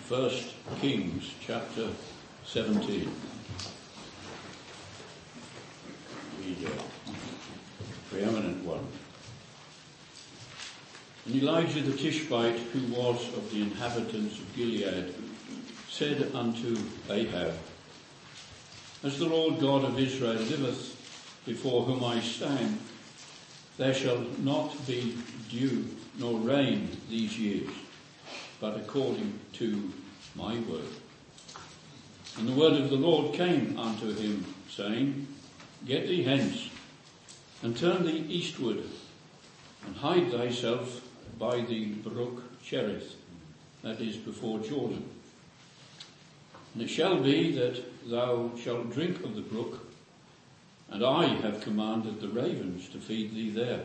1 Kings chapter 17. The preeminent one. And Elijah the Tishbite, who was of the inhabitants of Gilead, said unto Ahab, As the Lord God of Israel liveth, before whom I stand, there shall not be dew nor rain these years, but according to my word. And the word of the Lord came unto him, saying, Get thee hence, and turn thee eastward, and hide thyself by the brook Cherith, that is before Jordan. And it shall be that thou shalt drink of the brook, and I have commanded the ravens to feed thee there.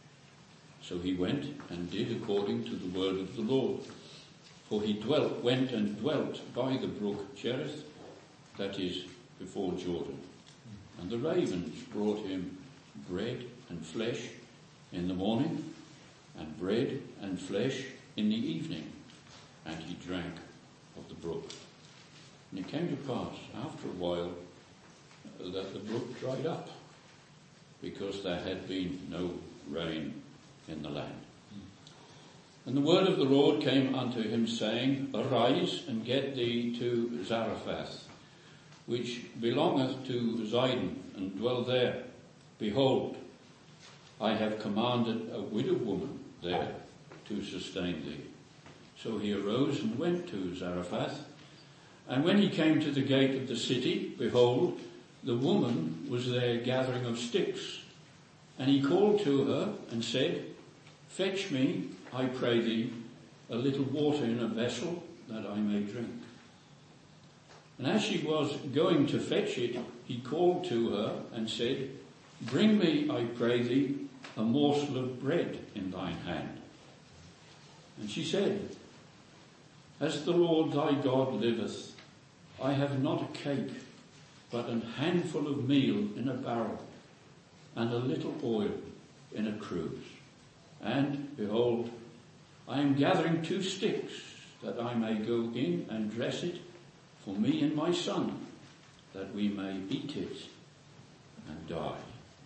So he went and did according to the word of the Lord. For he went and dwelt by the brook Cherith, that is before Jordan. And the ravens brought him bread and flesh in the morning, and bread and flesh in the evening, and he drank of the brook. And it came to pass after a while that the brook dried up, because there had been no rain in the land. And the word of the Lord came unto him, saying, Arise and get thee to Zarephath, which belongeth to Zidon, and dwell there. Behold, I have commanded a widow woman there to sustain thee. So he arose and went to Zarephath. And when he came to the gate of the city, behold, the woman was there gathering of sticks. And he called to her and said, Fetch me, I pray thee, a little water in a vessel, that I may drink. And as she was going to fetch it, he called to her and said, Bring me, I pray thee, a morsel of bread in thine hand. And she said, As the Lord thy God liveth, I have not a cake, but an handful of meal in a barrel, and a little oil in a cruse. And, behold, I am gathering 2 sticks, that I may go in and dress it for me and my son, that we may eat it and die.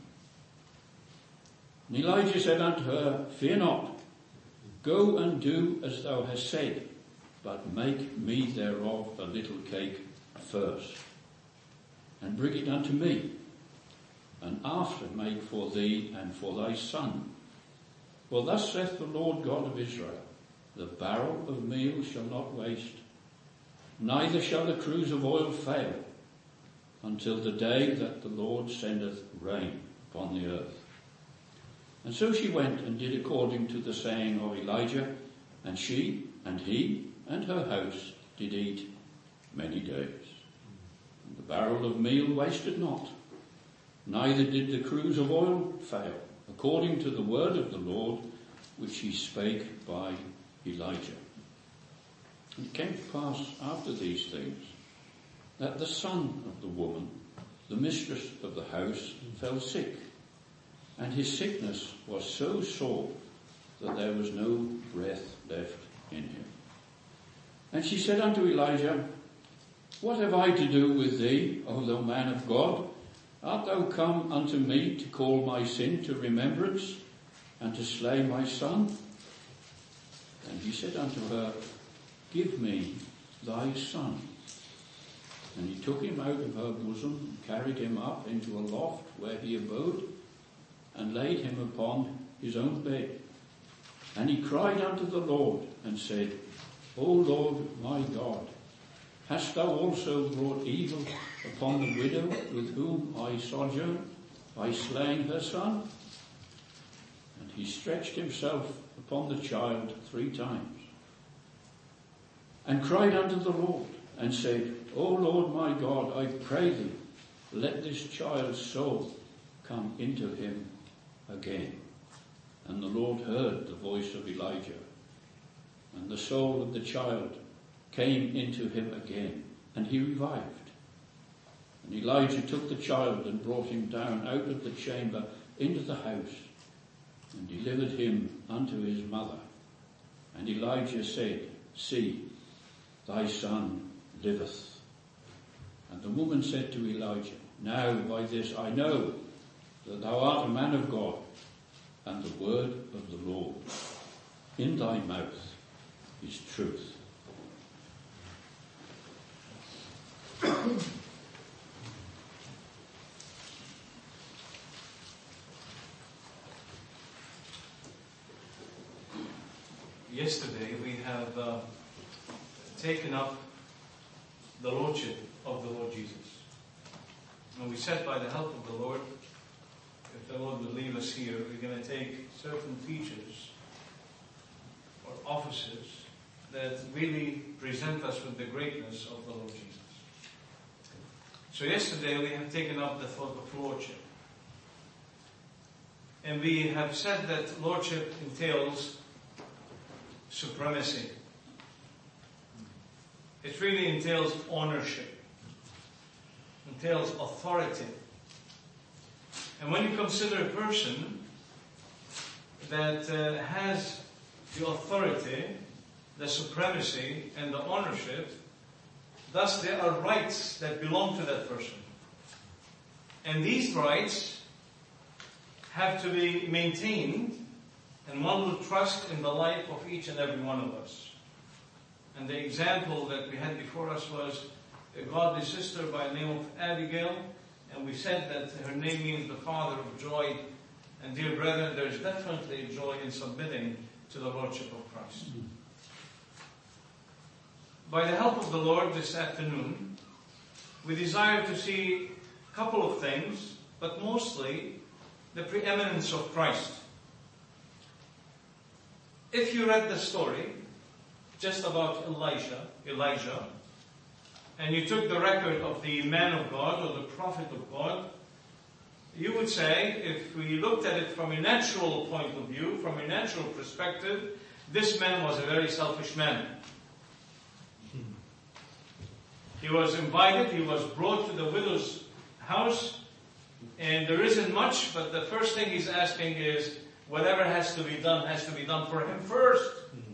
And Elijah said unto her, Fear not, go and do as thou hast said, but make me thereof a little cake first, and bring it unto me, and after make for thee and for thy son. For thus saith the Lord God of Israel, The barrel of meal shall not waste, neither shall the cruse of oil fail, until the day that the Lord sendeth rain upon the earth. And so she went and did according to the saying of Elijah, and she and he and her house did eat many days. And the barrel of meal wasted not, neither did the cruse of oil fail, according to the word of the Lord, which he spake by Elijah. And it came to pass after these things, that the son of the woman, the mistress of the house, fell sick, and his sickness was so sore that there was no breath left in him. And she said unto Elijah, What have I to do with thee, O thou man of God? Art thou come unto me to call my sin to remembrance, and to slay my son? And he said unto her, Give me thy son. And he took him out of her bosom, and carried him up into a loft where he abode, and laid him upon his own bed. And he cried unto the Lord, and said, O Lord my God, hast thou also brought evil upon the widow with whom I sojourn, by slaying her son? And he stretched himself upon the child 3 times, and cried unto the Lord, and said, O Lord my God, I pray thee, let this child's soul come into him again. And the Lord heard the voice of Elijah, and the soul of the child came into him again, and he revived. And Elijah took the child and brought him down out of the chamber into the house, and delivered him unto his mother. And Elijah said, See, thy son liveth. And the woman said to Elijah, now by this I know that thou art a man of God, and the word of the Lord in thy mouth is truth. Yesterday we have taken up the Lordship of the Lord Jesus. And we said by the help of the Lord, if the Lord would leave us here, we're going to take certain features or offices that really present us with the greatness of the Lord Jesus. So yesterday we have taken up the thought of Lordship. And we have said that Lordship entails supremacy. It really entails ownership, entails authority. And when you consider a person that has the authority, the supremacy, and the ownership, thus there are rights that belong to that person. And these rights have to be maintained, and one will trust in the life of each and every one of us. And the example that we had before us was a godly sister by the name of Abigail, and we said that her name means the father of joy. And dear brethren, there is definitely joy in submitting to the Lordship of Christ. By the help of the Lord this afternoon, we desire to see a couple of things, but mostly the preeminence of Christ. If you read the story just about Elijah, and you took the record of the man of God or the prophet of God, you would say, if we looked at it from a natural point of view, from a natural perspective, this man was a very selfish man. He was invited, he was brought to the widow's house, and there isn't much, but the first thing he's asking is, whatever has to be done for him first.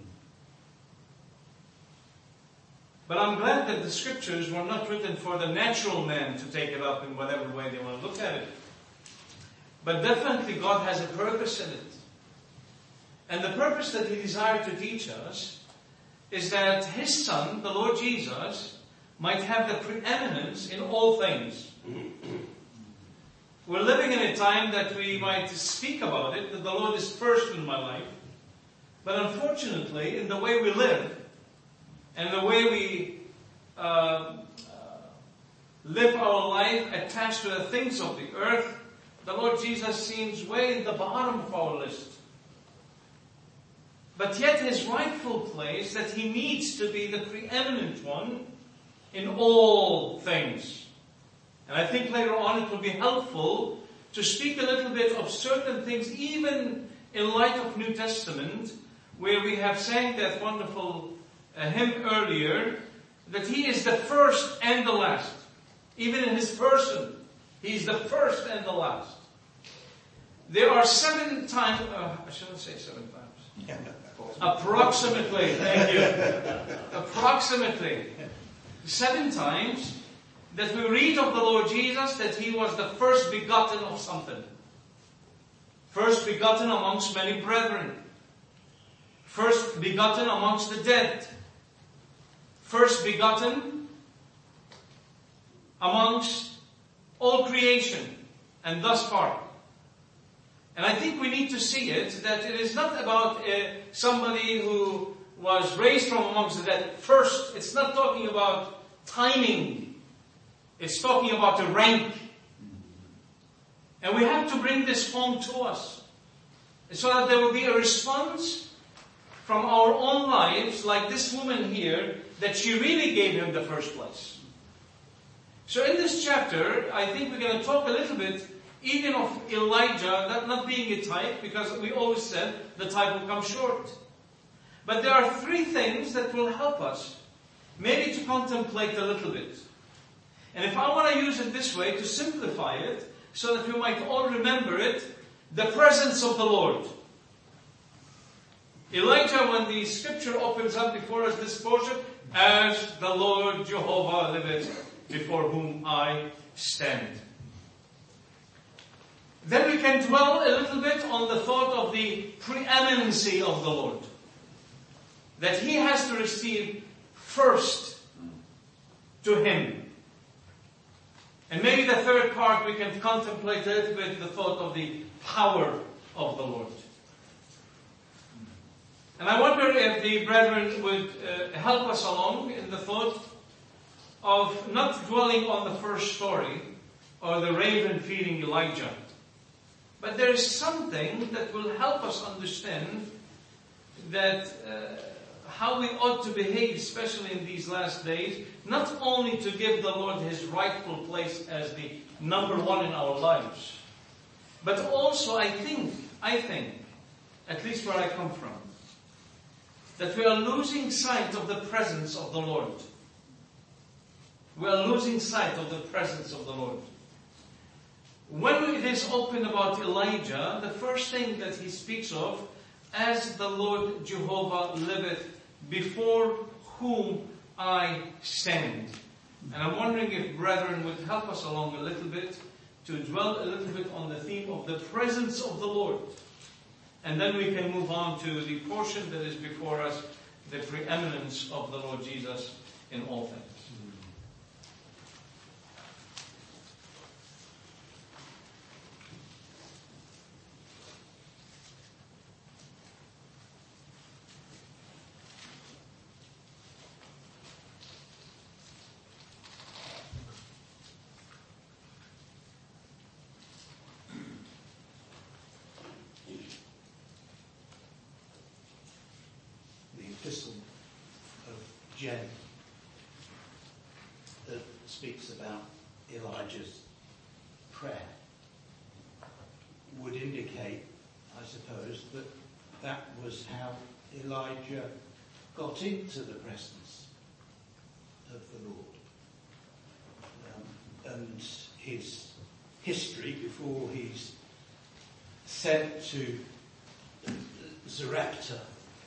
But I'm glad that the scriptures were not written for the natural man to take it up in whatever way they want to look at it. But definitely God has a purpose in it. And the purpose that He desired to teach us is that His Son, the Lord Jesus, might have the preeminence in all things. We're living in a time that we might speak about it, that the Lord is first in my life. But unfortunately, in the way we live, and the way we live our life attached to the things of the earth, the Lord Jesus seems way in the bottom of our list. But yet His rightful place, that He needs to be the preeminent one in all things. And I think later on it will be helpful to speak a little bit of certain things, even in light of New Testament, where we have sang that wonderful hymn earlier, that He is the first and the last. Even in His person, He's the first and the last. There are 7 times, I shouldn't say 7 times. Approximately, thank you. Approximately 7 times that we read of the Lord Jesus that He was the first begotten of something. First begotten amongst many brethren. First begotten amongst the dead. First begotten amongst all creation, and thus far. And I think we need to see it, that it is not about somebody who was raised from amongst the dead first. It's not talking about timing. It's talking about the rank. And we have to bring this home to us, so that there will be a response from our own lives, like this woman here, that she really gave Him the first place. So in this chapter, I think we're going to talk a little bit even of Elijah, that not being a type, because we always said the type will come short. But there are 3 things that will help us maybe to contemplate a little bit. And if I want to use it this way, to simplify it, so that we might all remember it, the presence of the Lord. Elijah, when the scripture opens up before us this portion, as the Lord Jehovah liveth, before whom I stand. Then we can dwell a little bit on the thought of the preeminency of the Lord. That He has to receive first to Him. And maybe the third part we can contemplate a little bit the thought of the power of the Lord. And I wonder if the brethren would help us along in the thought of not dwelling on the first story or the raven feeding Elijah. But there is something that will help us understand that how we ought to behave, especially in these last days, not only to give the Lord His rightful place as the number one in our lives, but also I think, at least where I come from, that we are losing sight of the presence of the Lord. We are losing sight of the presence of the Lord. When it is open about Elijah, the first thing that he speaks of, as the Lord Jehovah liveth, before whom I stand. And I'm wondering if brethren would help us along a little bit to dwell a little bit on the theme of the presence of the Lord. And then we can move on to the portion that is before us, the preeminence of the Lord Jesus in all things. Epistle of Jen that speaks about Elijah's prayer would indicate, I suppose, that that was how Elijah got into the presence of the Lord. And his history before he's sent to Zarephath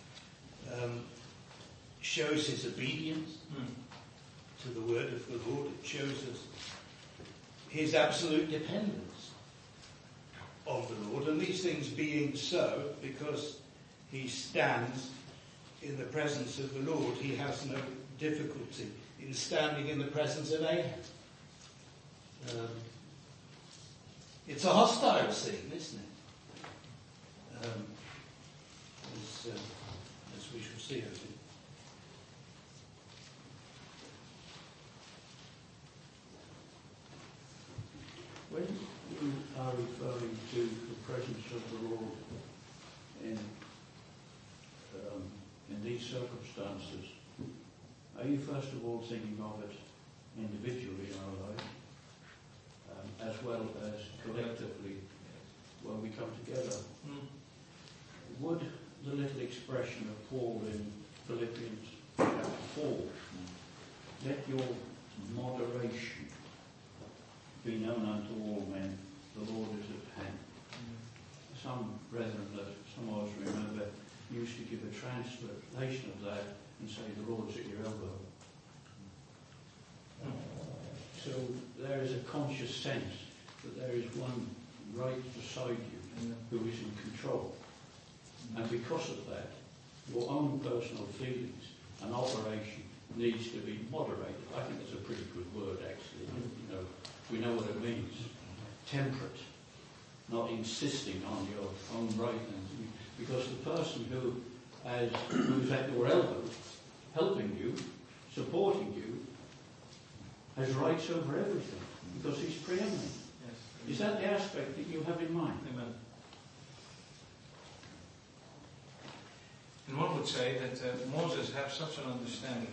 shows his obedience to the word of the Lord. It shows us his absolute dependence on the Lord. And these things being so, because he stands in the presence of the Lord, he has no difficulty in standing in the presence of Ahab. It's a hostile scene, isn't it? As we shall see, I think. When you are referring to the presence of the Lord in these circumstances, are you first of all thinking of it individually in our life, as well as collectively when we come together? Would the little expression of Paul in Philippians chapter 4, let your moderation be known unto all men, the Lord is at hand. Some brethren that some of us remember used to give a translation of that and say the Lord's at your elbow. So there is a conscious sense that there is one right beside you who is in control. And because of that, your own personal feelings and operation needs to be moderated. I think that's a pretty good word, actually. You know, we know what it means. Temperate, not insisting on your own right. Because the person who's at your elbow, helping you, supporting you, has rights over everything, because he's preeminent. Yes. Is that the aspect that you have in mind? Amen. And one would say that Moses had such an understanding.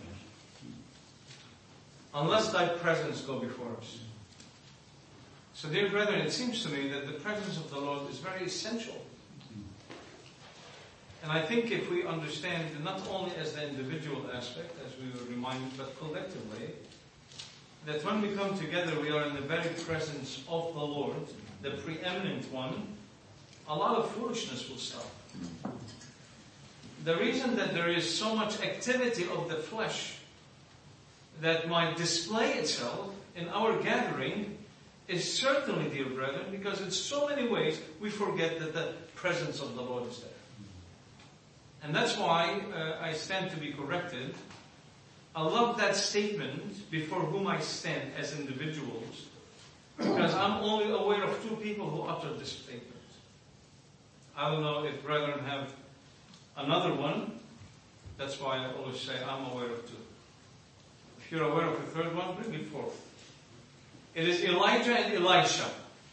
Unless thy presence go before us. So, dear brethren, it seems to me that the presence of the Lord is very essential. And I think if we understand not only as the individual aspect, as we were reminded, but collectively, that when we come together, we are in the very presence of the Lord, the preeminent one, a lot of foolishness will stop. the reason that there is so much activity of the flesh that might display itself in our gathering is certainly, dear brethren, because in so many ways we forget that the presence of the Lord is there. And that's why I stand to be corrected. I love that statement, before whom I stand as individuals, because I'm only aware of two people who uttered this statement. I don't know if brethren have another one. That's why I always say I'm aware of two. If you're aware of a third one, bring it forth. It is Elijah and Elisha.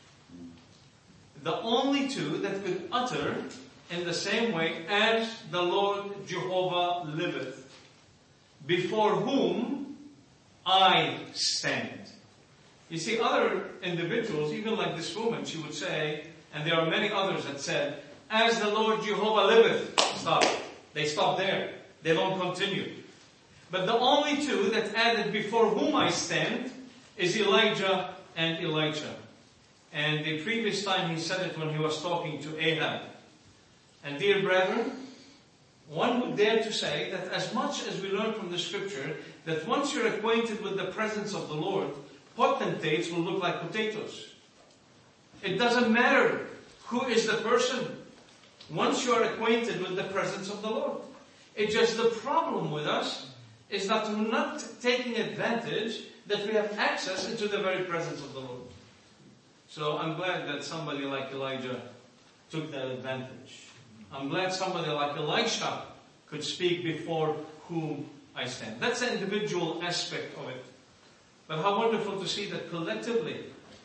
The only two that could utter in the same way, as the Lord Jehovah liveth, before whom I stand. You see, other individuals, even like this woman, she would say, and there are many others that said, as the Lord Jehovah liveth. Stop. They stop there. They don't continue. But the only two that added before whom I stand is Elijah and Elisha. And the previous time he said it when he was talking to Ahab. And dear brethren, one would dare to say that as much as we learn from the scripture, that once you're acquainted with the presence of the Lord, potentates will look like potatoes. It doesn't matter who is the person once you are acquainted with the presence of the Lord. It's just the problem with us is that we're not taking advantage that we have access into the very presence of the Lord. So I'm glad that somebody like Elijah took that advantage. I'm glad somebody like Elisha could speak before whom I stand. That's the individual aspect of it. But how wonderful to see that collectively,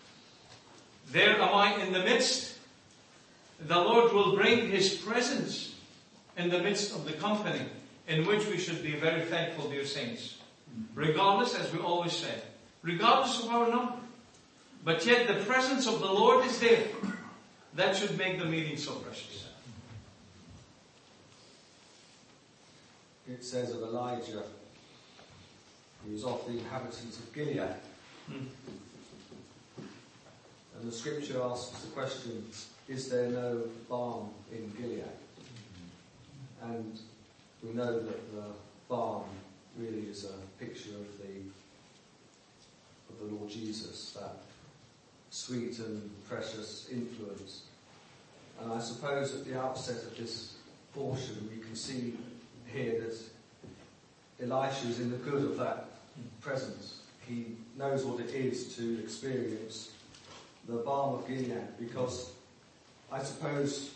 there am I in the midst. The Lord will bring His presence in the midst of the company, in which we should be very thankful, dear saints. Regardless, as we always say, regardless of our number. But yet the presence of the Lord is there. That should make the meeting so precious. It says of Elijah, he was of the inhabitants of Gilead. And the scripture asks the question, is there no balm in Gilead? And we know that the balm really is a picture of the Lord Jesus, that sweet and precious influence. And I suppose at the outset of this portion you can see here that Elisha is in the good of that presence. He knows what it is to experience the balm of Gilead, because I suppose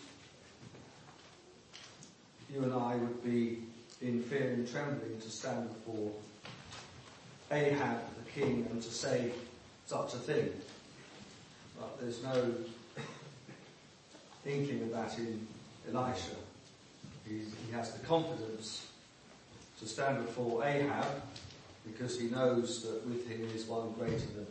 you and I would be in fear and trembling to stand before Ahab the king and to say such a thing. But there's no inkling of that in Elisha. He has the confidence to stand before Ahab because he knows that with him is one greater than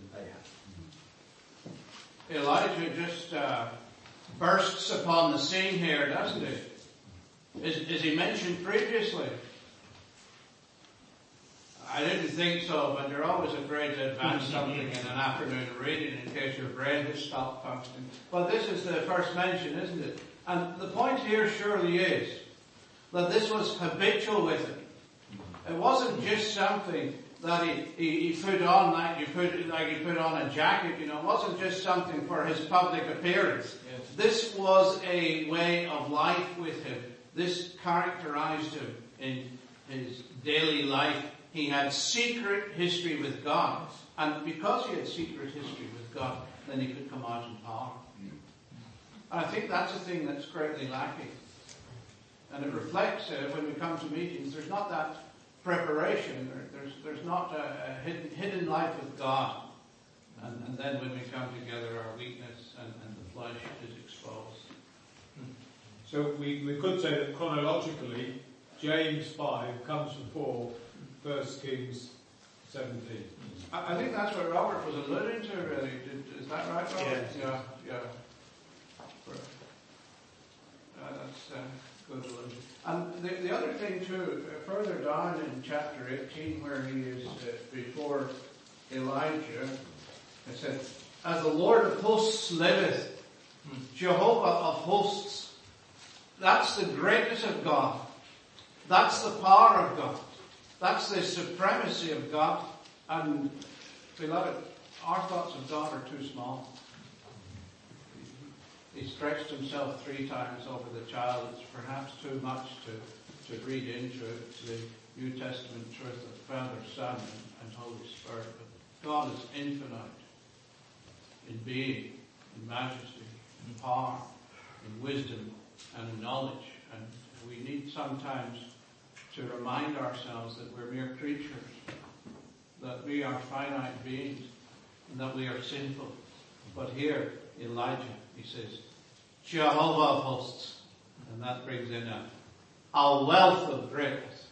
Ahab. Elijah just bursts upon the scene here, doesn't he? Is he mentioned previously? I didn't think so, but you're always afraid to advance something in an afternoon reading in case your brain has stopped functioning. Well, this is the first mention, isn't it? And the point here surely is that this was habitual with him. It wasn't just something that he put on like you put on a jacket, you know. It wasn't just something for his public appearance. Yes. This was a way of life with him. This characterized him in his daily life. He had secret history with God. And because he had secret history with God, then he could come out in power. And I think that's a thing that's greatly lacking. And it reflects, when we come to meetings, there's not that preparation. There's not a hidden life with God. And then when we come together, our weakness and the flesh is exposed. So we could say that chronologically, James 5 comes before 1 Kings 17. I think that's what Robert was alluding to, really. Is that right, Robert? Yes. Yeah. That's good allusion. And the other thing too, further down in chapter 18, where he is before Elijah, it said, as the Lord of hosts liveth, Jehovah of hosts. That's the greatness of God. That's the power of God. That's the supremacy of God. And, beloved, our thoughts of God are too small. He stretched himself 3 times over the child. It's perhaps too much to read into it, the New Testament truth of Father, Son, and Holy Spirit. But God is infinite in being, in majesty, in power, in wisdom, and in knowledge. And we need sometimes to remind ourselves that we're mere creatures, that we are finite beings, and that we are sinful. But here, Elijah, he says, Jehovah of hosts. And that brings in a wealth of greatness.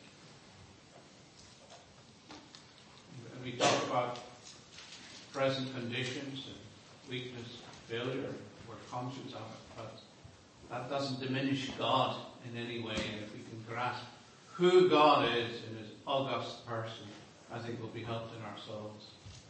And we talk about present conditions and weakness, failure. We're conscious of it. But that doesn't diminish God in any way. And if we can grasp who God is in his august person, I think we'll be helped in our souls.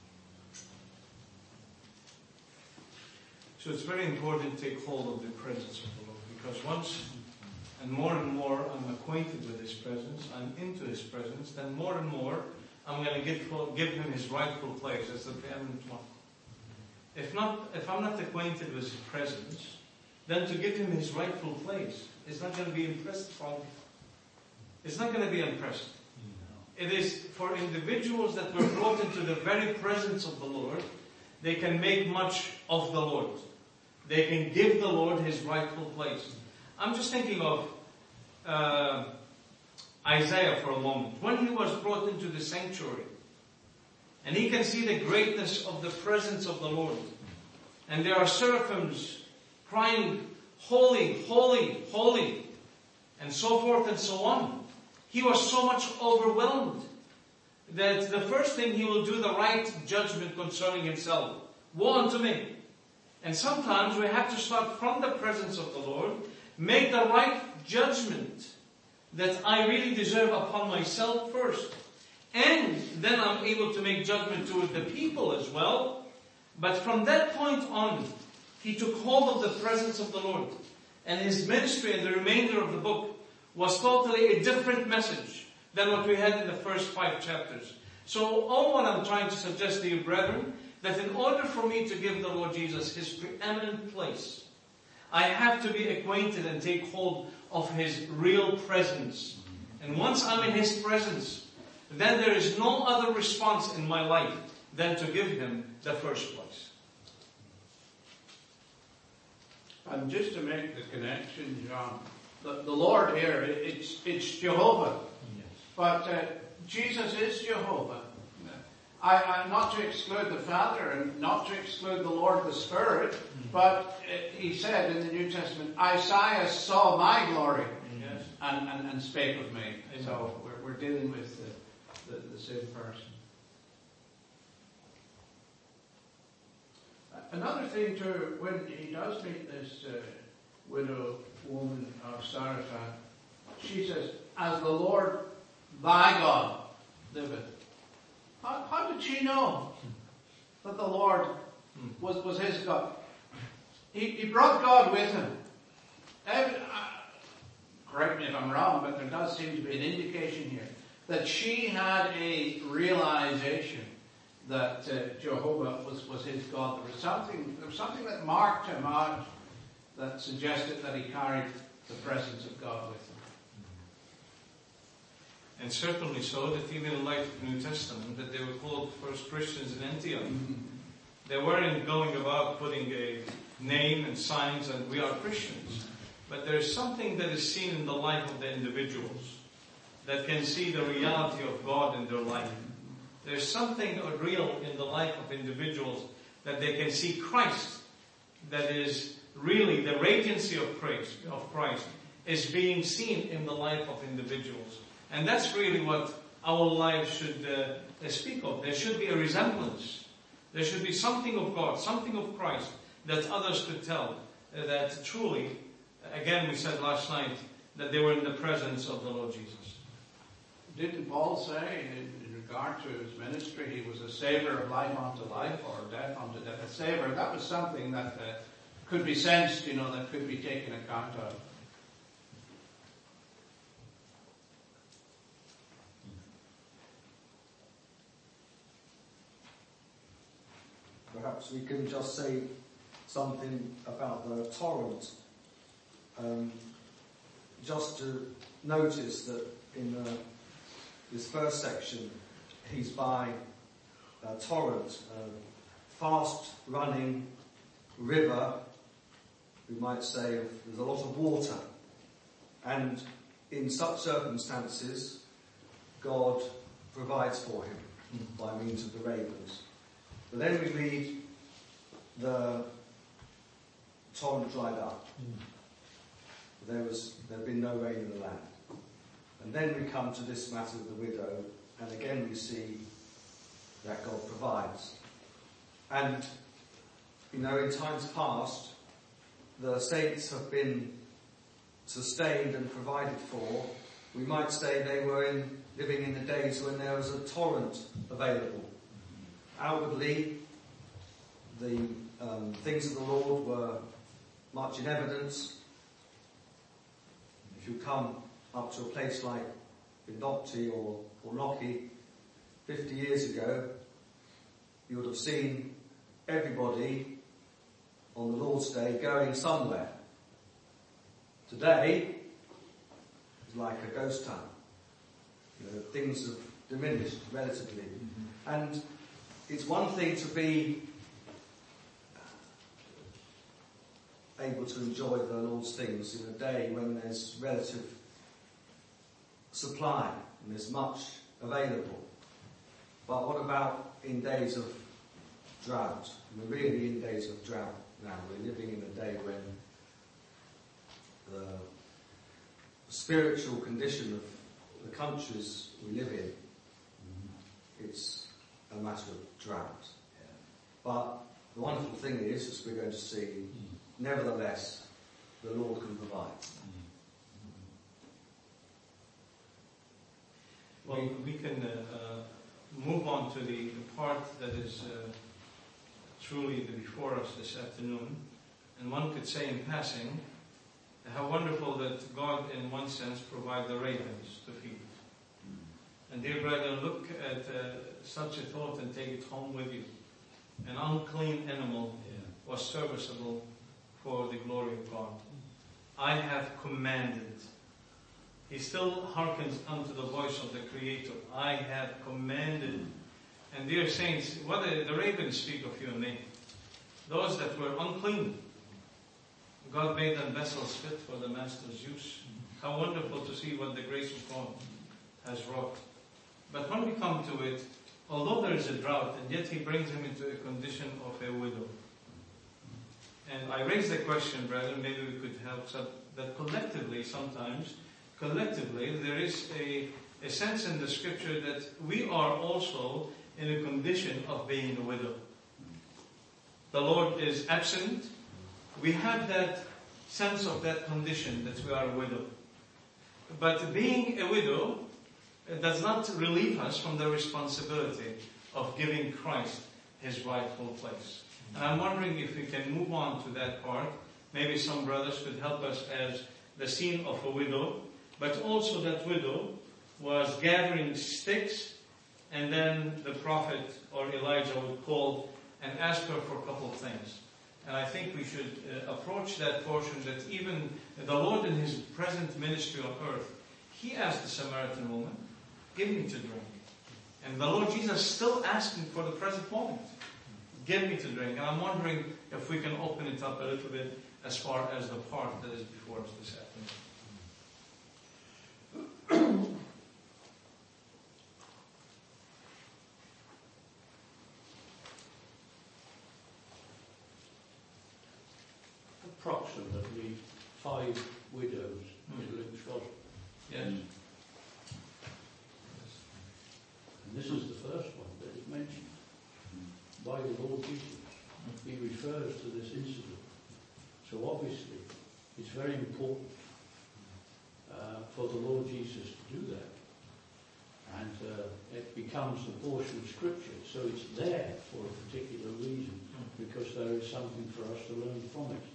So it's very important to take hold of the presence of the Lord, because once and more I'm acquainted with His presence, I'm into His presence, then more and more I'm going to give Him His rightful place as the preeminent one. If I'm not acquainted with His presence, then to give Him His rightful place is not going to be impressive on me. It's not going to be impressive. It is for individuals that were brought into the very presence of the Lord. They can make much of the Lord. They can give the Lord His rightful place. I'm just thinking of Isaiah for a moment. When he was brought into the sanctuary, and he can see the greatness of the presence of the Lord, and there are seraphims crying, holy, holy, holy, and so forth and so on. He was so much overwhelmed that the first thing he will do the right judgment concerning himself. Woe unto me. And sometimes we have to start from the presence of the Lord, make the right judgment that I really deserve upon myself first. And then I'm able to make judgment to the people as well. But from that point on, he took hold of the presence of the Lord. And his ministry and the remainder of the book was totally a different message than what we had in the first 5 chapters. So all what I'm trying to suggest to you, brethren, that in order for me to give the Lord Jesus His preeminent place, I have to be acquainted and take hold of His real presence. And once I'm in His presence, then there is no other response in my life than to give Him the first place. And just to make the connection, John, the Lord here, it's Jehovah. Yes. But Jesus is Jehovah. I not to exclude the Father and not to exclude the Lord the Spirit, but he said in the New Testament, Isaiah saw my glory and spake of me. So we're dealing with the same person. Another thing too, when he does meet this widow woman of Zarephath, she says, as the Lord thy God liveth. How did she know that the Lord was his God? He brought God with him. Correct me if I'm wrong, but there does seem to be an indication here that she had a realization that Jehovah was his God. There was something that marked him out that suggested that he carried the presence of God with him. And certainly so that even in light of the New Testament, that they were called first Christians in Antioch. They weren't going about putting a name and signs and we are Christians. But there's something that is seen in the life of the individuals that can see the reality of God in their life. There's something real in the life of individuals that they can see Christ, that is really the radiancy of Christ is being seen in the life of individuals. And that's really what our lives should speak of. There should be a resemblance. There should be something of God, something of Christ that others could tell that truly, again we said last night, that they were in the presence of the Lord Jesus. Didn't Paul say in regard to his ministry, he was a saver of life unto life or death unto death? A saver, that was something that could be sensed, that could be taken account of. perhaps we can just say something about the torrent. Just to notice that in this first section, he's by a torrent, a fast-running river. We might say there's a lot of water. And in such circumstances, God provides for him by means of the ravens. But then we read the torrent dried up. There had been no rain in the land. And then we come to this matter of the widow, and again we see that God provides. And, in times past, the saints have been sustained and provided for. We might say they were living in the days when there was a torrent available. Outwardly, the things of the Lord were much in evidence. If you come up to a place like Bindocti or Lockheed 50 years ago, you would have seen everybody on the Lord's Day going somewhere. Today, it's like a ghost town. Things have diminished relatively. And it's one thing to be able to enjoy the Lord's things in a day when there's relative supply and there's much available. But what about in days of drought? We're really in days of drought now. We're living in a day when the spiritual condition of the countries we live in, it's a matter of drought. But the wonderful thing is, as we're going to see, nevertheless, the Lord can provide. Well, we can move on to the part that is truly before us this afternoon. And one could say in passing, how wonderful that God, in one sense, provides the ravens to feed. And dear brethren, look at such a thought and take it home with you. An unclean animal was serviceable for the glory of God. I have commanded. He still hearkens unto the voice of the Creator. I have commanded. And dear saints, what the ravens speak of you and me. Those that were unclean, God made them vessels fit for the Master's use. How wonderful to see what the grace of God has wrought. But when we come to it, although there is a drought, and yet He brings him into a condition of a widow. And I raise the question, brethren, maybe we could help, so that collectively, there is a sense in the Scripture that we are also in a condition of being a widow. The Lord is absent. We have that sense of that condition that we are a widow. But being a widow does not relieve us from the responsibility of giving Christ His rightful place. And I'm wondering if we can move on to that part. Maybe some brothers could help us as the scene of a widow. But also that widow was gathering sticks, and then the prophet or Elijah would call and ask her for a couple of things. And I think we should approach that portion that even the Lord in His present ministry on earth, He asked the Samaritan woman, give me to drink. And the Lord Jesus is still asking for the present moment. Give me to drink. And I'm wondering if we can open it up a little bit as far as the part that is before us this afternoon. Approximately 5 widows in Luke's Gospel. Yes. And this is the first one that is mentioned by the Lord Jesus. He refers to this incident. So obviously, it's very important for the Lord Jesus to do that. And it becomes a portion of Scripture. So it's there for a particular reason, because there is something for us to learn from it.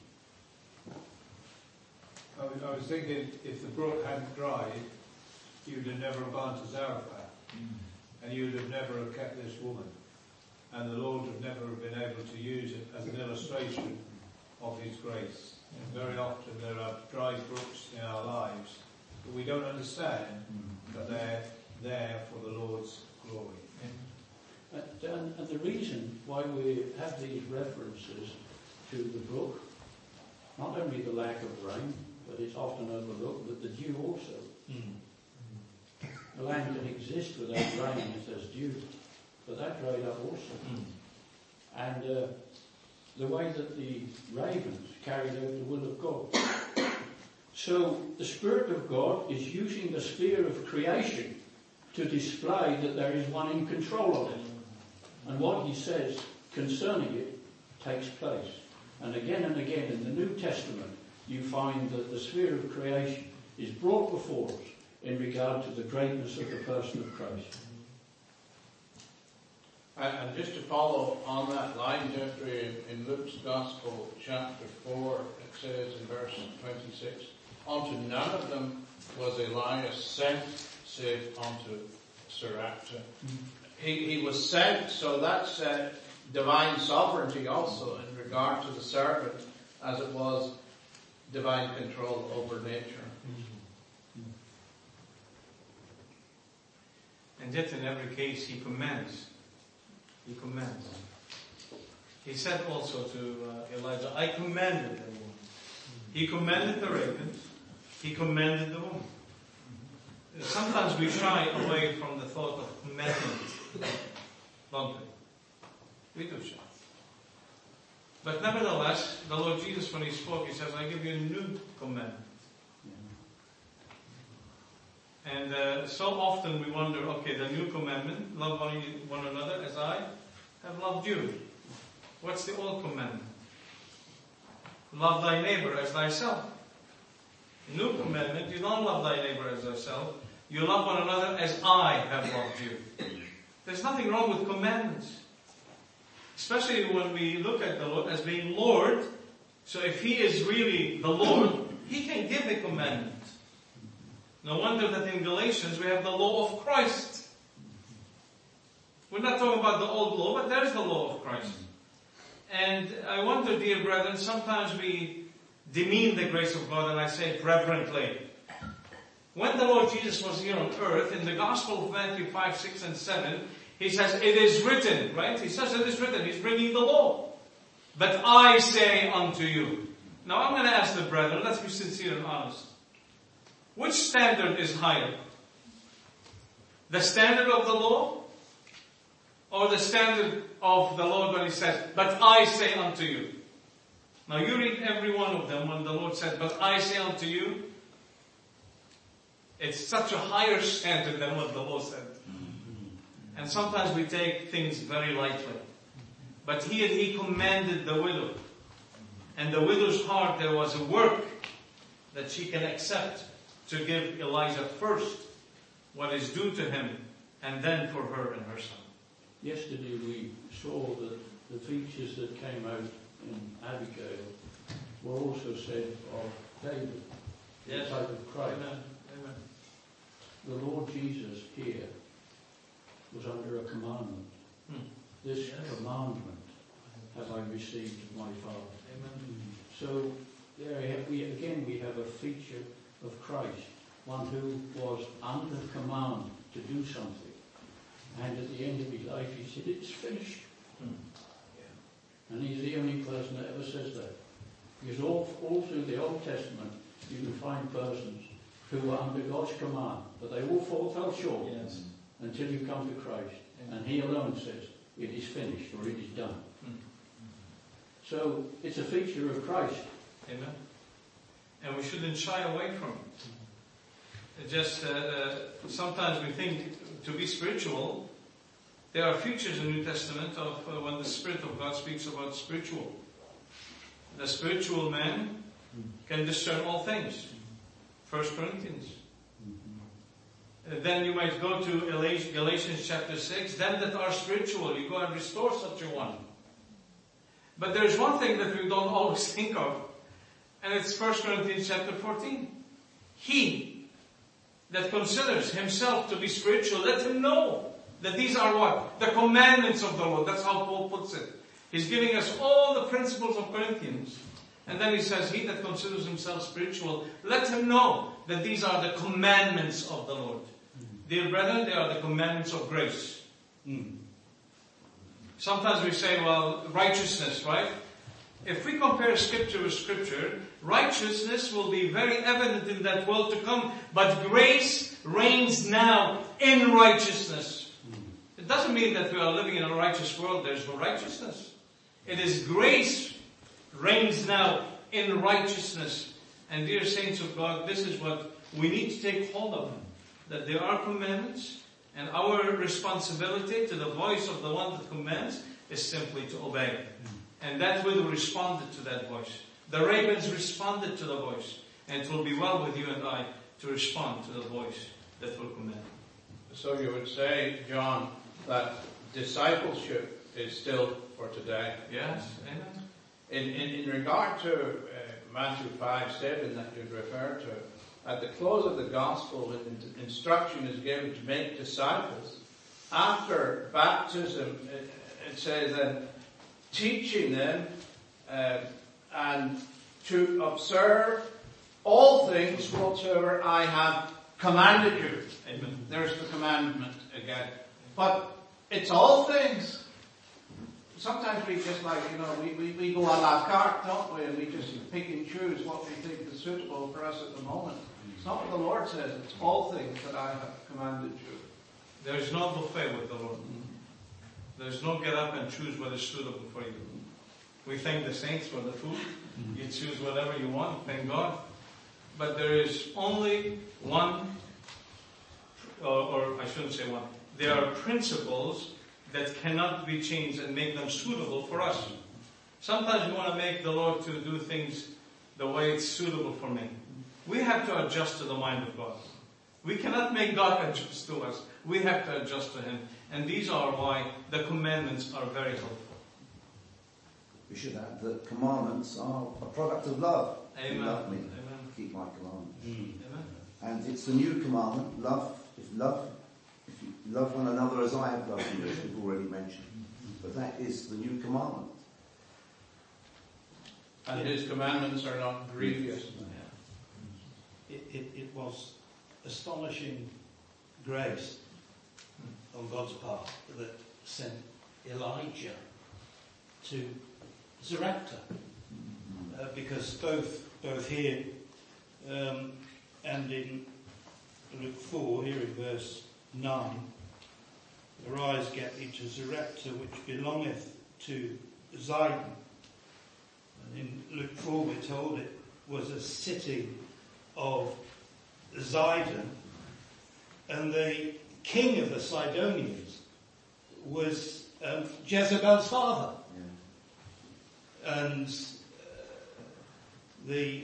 I was thinking, if the brook hadn't dried, you'd have never gone to Zarephath. And you'd have never have kept this woman. and the Lord would never have been able to use it as an illustration of His grace. And very often there are dry brooks in our lives that we don't understand, but they're there for the Lord's glory. And the reason why we have these references to the brook, not only the lack of rain, but it's often overlooked, but the dew also. The land can exist without rain if there's dew, but that dried up also. And the way that the ravens carried out the will of God. So the Spirit of God is using the sphere of creation to display that there is one in control of it. And what He says concerning it takes place. And again in the New Testament, you find that the sphere of creation is brought before us in regard to the greatness of the person of Christ. And just to follow on that line, Jeffrey, in Luke's Gospel, chapter 4, it says in verse 26, "Unto none of them was Elias sent, save unto Sarepta." He was sent, so that's divine sovereignty also in regard to the servant, as it was divine control over nature. And yet in every case He commends. He commends. He said also to Elijah, "I commended the woman." He commended the ravens. He commended the woman. Sometimes we shy away from the thought of commending, don't we? We do shy. But nevertheless, the Lord Jesus, when He spoke, He says, "I give you a new commandment." And so often we wonder, okay, the new commandment, love one another as I have loved you. What's the old commandment? Love thy neighbor as thyself. New commandment, you don't love thy neighbor as thyself. You love one another as I have loved you. There's nothing wrong with commandments. Especially when we look at the Lord as being Lord. So if He is really the Lord, He can give the commandment. No wonder that in Galatians we have the law of Christ. We're not talking about the old law, but there's the law of Christ. And I wonder, dear brethren, sometimes we demean the grace of God, and I say it reverently. When the Lord Jesus was here on earth, in the Gospel of Matthew 5, 6, and 7, He says, "It is written," right? He says it is written. He's bringing the law. "But I say unto you." Now I'm going to ask the brethren, let's be sincere and honest. Which standard is higher? The standard of the law? Or the standard of the Lord when He says, "But I say unto you"? Now you read every one of them when the Lord said, "But I say unto you." It's such a higher standard than what the law said. And sometimes we take things very lightly. But here He commanded the widow. And the widow's heart, there was a work that she can accept to give Elijah first what is due to him, and then for her and her son. Yesterday we saw that the features that came out in Abigail were also said of David, the type of Christ. Amen. Amen. The Lord Jesus here was under a commandment. This commandment have I received of my Father. Amen. So there we have a feature of Christ, one who was under command to do something, and at the end of His life He said, "It's finished." And He's the only person that ever says that. Because all through the Old Testament you can find persons who were under God's command, but they all fell short until you come to Christ. And He alone says, "It is finished," or "It is done." So it's a feature of Christ. Amen. And we shouldn't shy away from it. It just sometimes we think to be spiritual, there are features in the New Testament of when the Spirit of God speaks about spiritual. The spiritual man can discern all things. 1 Corinthians. Then you might go to Galatians chapter 6. Them that are spiritual, you go and restore such a one. But there's one thing that we don't always think of, and it's 1 Corinthians chapter 14. He that considers himself to be spiritual, let him know That these are what? The commandments of the Lord. That's how Paul puts it. He's giving us all the principles of Corinthians. And then he says, he that considers himself spiritual, let him know that these are the commandments of the Lord. Dear brethren, they are the commandments of grace. Sometimes we say, well, righteousness, right? If we compare Scripture with Scripture, righteousness will be very evident in that world to come. But grace reigns now in righteousness. It doesn't mean that we are living in a righteous world. There's no righteousness. It is grace reigns now in righteousness. And dear saints of God, this is what we need to take hold of. That there are commandments, and our responsibility to the voice of the one that commands is simply to obey. And that widow responded to that voice. The ravens responded to the voice. And it will be well with you and I to respond to the voice that will command. So you would say, John, that discipleship is still for today. Yes, amen. In regard to Matthew 5:7 that you referred to, at the close of the gospel, instruction is given to make disciples. After baptism, it says that teaching them and to observe all things whatsoever I have commanded you. Amen. There's the commandment again. But it's all things. Sometimes we just we go a la carte, don't we? And we just pick and choose what we think is suitable for us at the moment. It's not what the Lord says. It's all things that I have commanded you. There's no buffet with the Lord. There's no get up and choose what is suitable for you. We thank the saints for the food. You choose whatever you want, thank God. But there is only one, or I shouldn't say one. There are principles that cannot be changed and make them suitable for us. Sometimes we want to make the Lord to do things the way it's suitable for me. We have to adjust to the mind of God. We cannot make God adjust to us. We have to adjust to Him. And these are why the commandments are very helpful. We should add that commandments are a product of love. Amen. You love me. Amen. Keep my commandments. Amen. And it's the new commandment, love. If you love one another as I have loved you, as we've already mentioned. But that is the new commandment. And His commandments are not grievous. It was astonishing grace on God's part that sent Elijah to Zarepta, because both here and in Luke 4, here in verse 9, arise, get thee to Zarepta, which belongeth to Zidon. And in Luke 4 we're told it was a city of Zidon, and the king of the Sidonians was Jezebel's father. And the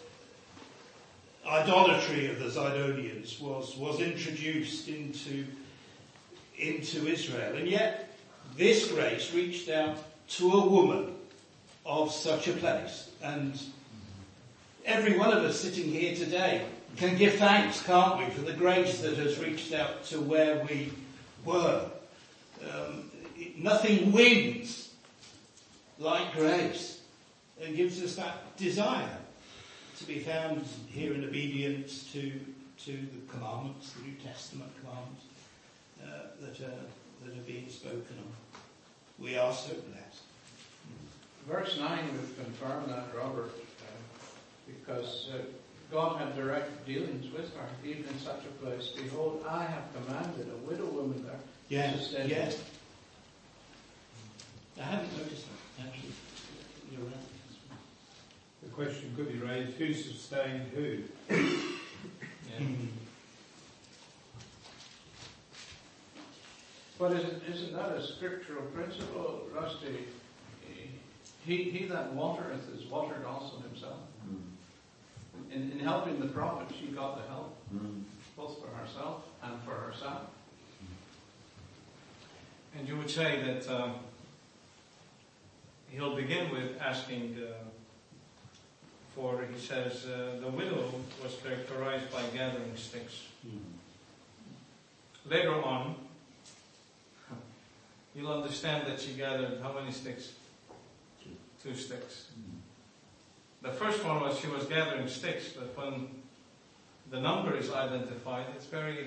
idolatry of the Zidonians was introduced into Israel. And yet this grace reached out to a woman of such a place. And every one of us sitting here today can give thanks, can't we, for the grace that has reached out to where we were. Nothing wins like grace, and gives us that desire to be found here in obedience to the commandments, the New Testament commandments that are being spoken of. We are so blessed. Verse 9 would confirm that, Robert, because God had direct dealings with her, even in such a place. Behold, I have commanded a widow woman there. Yes. I haven't noticed that, actually. You're right. The question could be raised, who sustained who? But isn't that a scriptural principle, Rusty? He that watereth is watered also himself. In helping the prophet, she got the help, both for herself and for her son. And you would say that he'll begin with asking for, he says, the widow was characterized by gathering sticks. Later on, you'll understand that she gathered how many sticks? 2 sticks. The first one was she was gathering sticks, but when the number is identified, it's very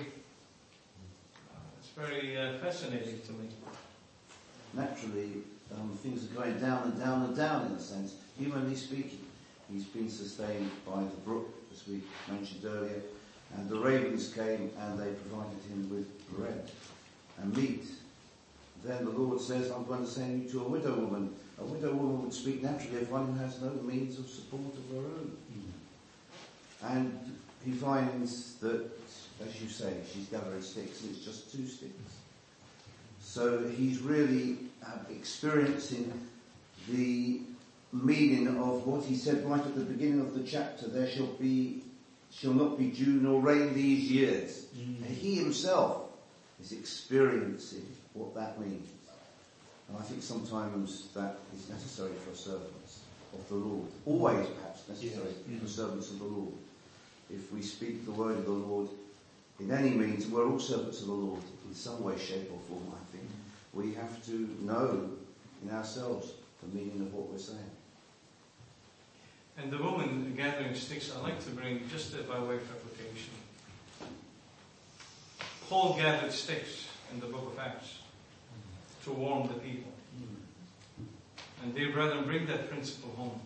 fascinating to me. Naturally, things are going down and down and down in a sense. Humanly speaking, he's been sustained by the brook, as we mentioned earlier, and the ravens came and they provided him with bread and meat. Then the Lord says, I'm going to send you to a widow woman. A widow woman would speak naturally of one who has no means of support of her own. And he finds that, as you say, she's gathering sticks, and it's just 2 sticks. So he's really experiencing the meaning of what he said right at the beginning of the chapter. There shall not be dew nor rain these years. And he himself is experiencing what that means. And I think sometimes that is necessary for servants of the Lord. Always perhaps necessary for servants of the Lord. If we speak the word of the Lord in any means, we're all servants of the Lord in some way, shape or form, I think. We have to know in ourselves the meaning of what we're saying. And the woman gathering sticks, I like to bring just by way of application. Paul gathered sticks in the book of Acts to warn the people. And dear brethren, bring that principle home.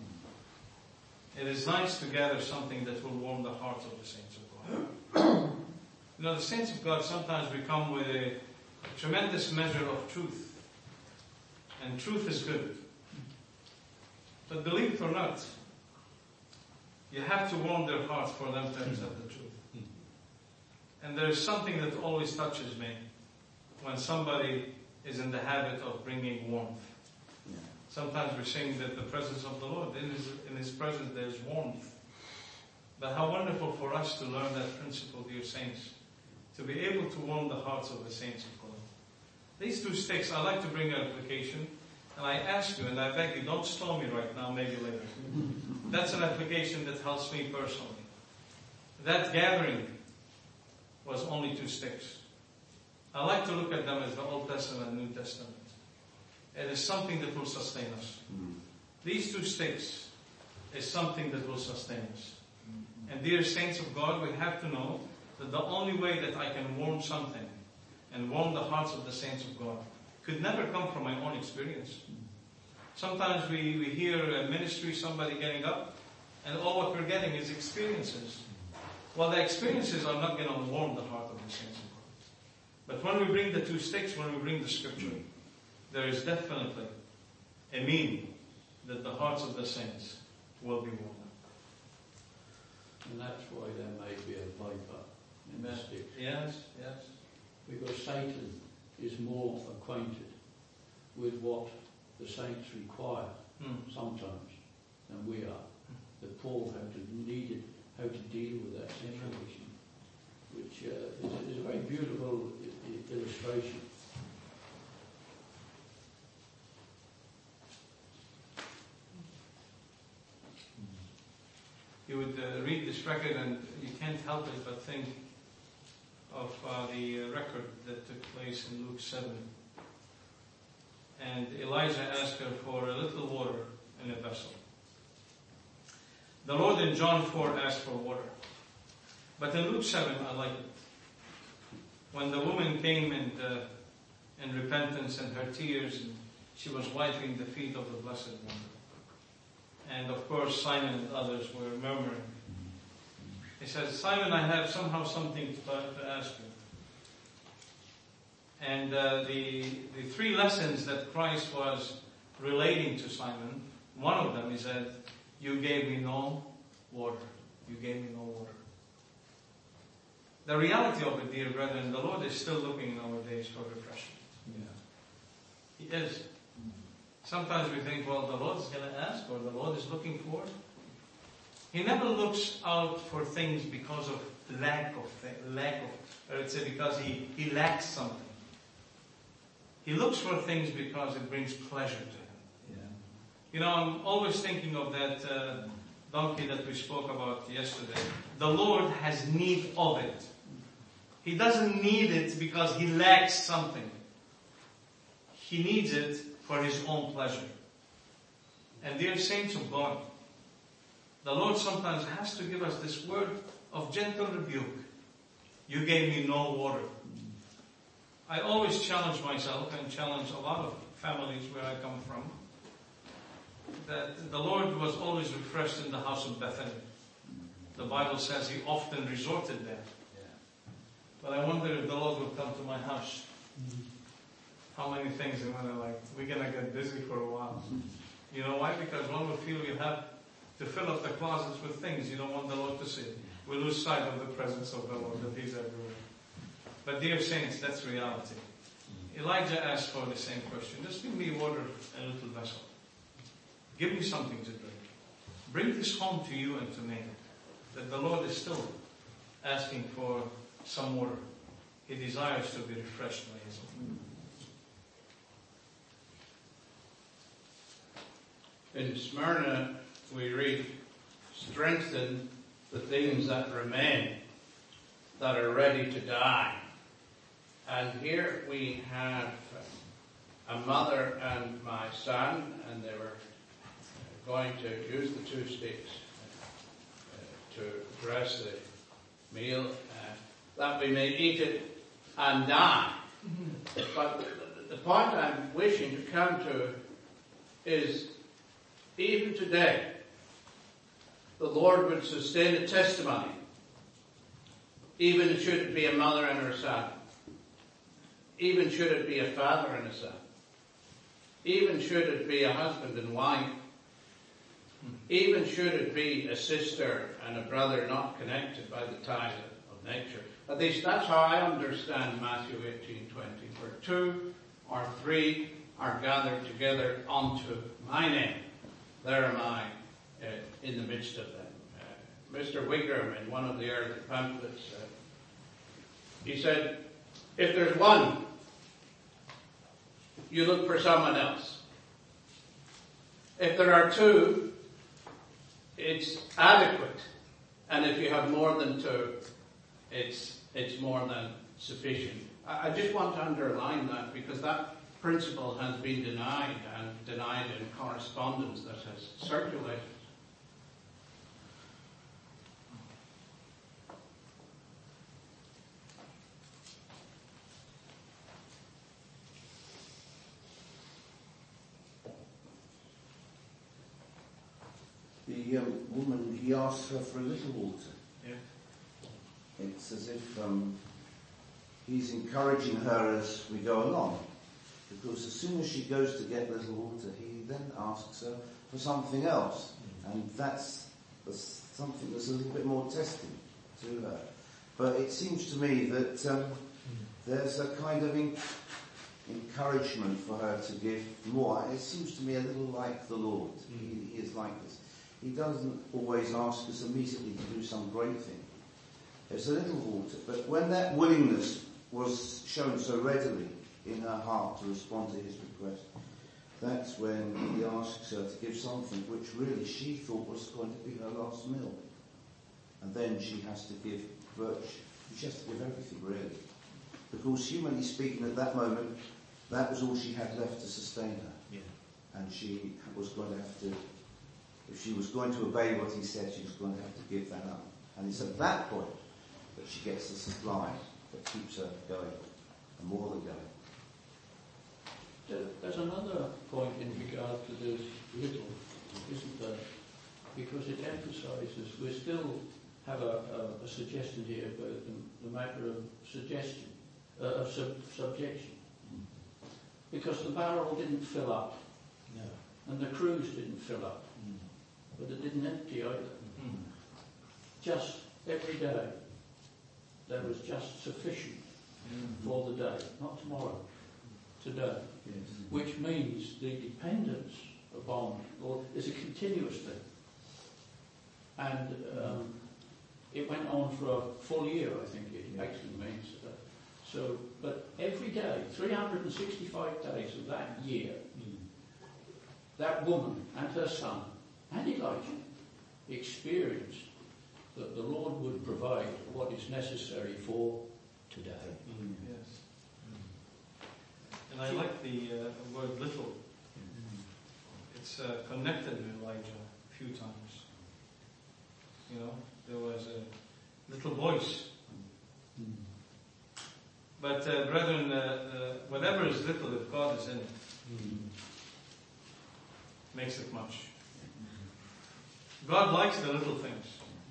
It is nice to gather something that will warm the hearts of the saints of God. You know, the saints of God, sometimes we come with a tremendous measure of truth. And truth is good. But believe it or not, you have to warm their hearts for them to accept the truth. And there is something that always touches me when somebody is in the habit of bringing warmth. Yeah. Sometimes we sing that the presence of the Lord, in His presence there is warmth. But how wonderful for us to learn that principle, dear saints, to be able to warm the hearts of the saints of God. These 2 sticks, I like to bring an application, and I ask you, and I beg you, don't stone me right now, maybe later. That's an application that helps me personally. That gathering was only 2 sticks. I like to look at them as the Old Testament and New Testament. It is something that will sustain us. These 2 sticks is something that will sustain us. And dear saints of God, we have to know that the only way that I can warm something and warm the hearts of the saints of God could never come from my own experience. Sometimes we hear a ministry, somebody getting up, and all what we're getting is experiences. Well, the experiences are not going to warm the heart of the saints of God. But when we bring the 2 sticks, when we bring the scripture, there is definitely a meaning that the hearts of the saints will be warmed. And that's why there may be a viper in the stick. Yes. Because Satan is more acquainted with what the saints require sometimes than we are. That Paul had to needed how to deal with that situation, which is a very beautiful illustration. You would read this record and you can't help it but think of the record that took place in Luke 7. And Elijah asked her for a little water in a vessel. The Lord in John 4 asked for water. But in Luke 7, I like it. When the woman came in repentance and her tears, and she was wiping the feet of the Blessed One. And of course, Simon and others were murmuring. He says, Simon, I have somehow something to ask you. And the 3 lessons that Christ was relating to Simon, one of them, he said, you gave me no water. You gave me no water. The reality of it, dear brethren, the Lord is still looking nowadays for refreshment. Yeah. He is. Sometimes we think, well, the Lord is going to ask, or the Lord is looking for. He never looks out for things because of lack of, or let's say because he lacks something. He looks for things because it brings pleasure to him. Yeah. You know, I'm always thinking of that donkey that we spoke about yesterday. The Lord has need of it. He doesn't need it because he lacks something. He needs it for His own pleasure. And dear saints of God, the Lord sometimes has to give us this word of gentle rebuke. You gave me no water. I always challenge myself and challenge a lot of families where I come from, that the Lord was always refreshed in the house of Bethany. The Bible says He often resorted there. But I wonder if the Lord would come to my house. How many things am I like? We're going to get busy for a while. You know why? Because one would feel you have to fill up the closets with things you don't want the Lord to see. We lose sight of the presence of the Lord, that He's everywhere. But dear saints, that's reality. Elijah asked for the same question. Just give me water in a little vessel. Give me something to drink. Bring this home to you and to me. That the Lord is still asking for some water. He desires to be refreshed by His word. In Smyrna, we read, strengthen the things that remain, that are ready to die. And here we have a mother and my son, and they were going to use the 2 sticks to dress the meal, that we may eat it and die. But the point I'm wishing to come to is, even today, the Lord would sustain a testimony, even should it be a mother and her son, even should it be a father and a son, even should it be a husband and wife, even should it be a sister and a brother not connected by the ties of nature. At least that's how I understand Matthew 18:20. Where 2 or 3 are gathered together unto my name, there am I in the midst of them. Mr. Wigram, in one of the early pamphlets, he said, if there's one, you look for someone else. If there are 2, it's adequate. And if you have more than 2, it's more than sufficient. I just want to underline that, because that principle has been denied in correspondence that has circulated. The woman, he asked her for a little water. Yeah. It's as if he's encouraging her as we go along. Because as soon as she goes to get a little water, he then asks her for something else. And that's something that's a little bit more testing to her. But it seems to me that there's a kind of encouragement for her to give more. It seems to me a little like the Lord. He is like this. He doesn't always ask us immediately to do some great thing. There's a little water. But when that willingness was shown so readily in her heart to respond to his request, that's when he asks her to give something which really she thought was going to be her last meal. And then she has to give virtue. She has to give everything, really. Because humanly speaking, at that moment, that was all she had left to sustain her. Yeah. And she was going to have to, if she was going to obey what he said, she was going to have to give that up. And it's at that point that she gets the supply that keeps her going, and more than going. There's another point in regard to this little, isn't there? Because it emphasises, we still have a suggestion here about the matter of suggestion, of subjection. Because the barrel didn't fill up, No. and the cruse didn't fill up, but it didn't empty either. Just every day, there was just sufficient for the day, not tomorrow, today. Yes. Which means the dependence upon Lord is a continuous thing. And it went on for a full year, I think it actually means. So, but every day, 365 days of that year, that woman and her son and Elijah experienced that the Lord would provide what is necessary for today. Yes. And I like the word little. It's connected with Elijah a few times. You know, there was a little voice. But brethren, whatever is little, if God is in it, makes it much. God likes the little things.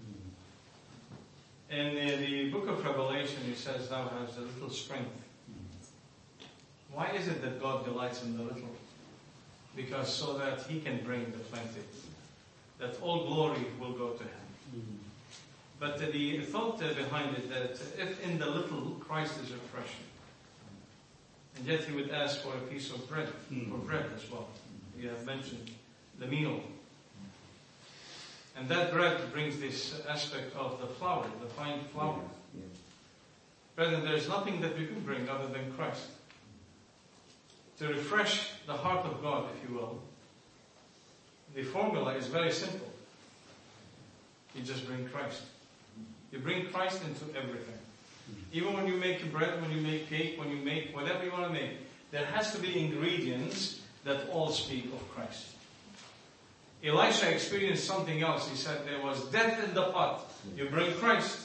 In the book of Revelation, he says, "Thou hast a little strength." Why is it that God delights in the little? Because so that he can bring the plenty. That all glory will go to him. But the thought behind it, that if in the little Christ is refreshing, and yet he would ask for a piece of bread, or bread as well. You have mentioned the meal. And that bread brings this aspect of the flour, the fine flour. Brethren, there is nothing that we can bring other than Christ. To refresh the heart of God, if you will, the formula is very simple. You just bring Christ. You bring Christ into everything. Even when you make bread, when you make cake, when you make whatever you want to make, there has to be ingredients that all speak of Christ. Elisha experienced something else. He said there was death in the pot. You bring Christ.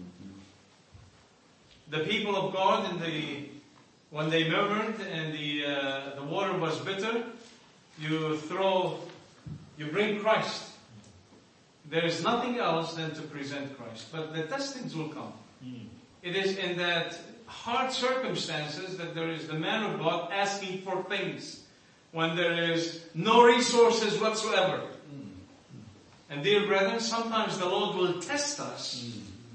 The people of God, when they murmured and the water was bitter, you bring Christ. There is nothing else than to present Christ. But the testings will come. It is in that hard circumstances that there is the man of God asking for things when there is no resources whatsoever. And dear brethren, sometimes the Lord will test us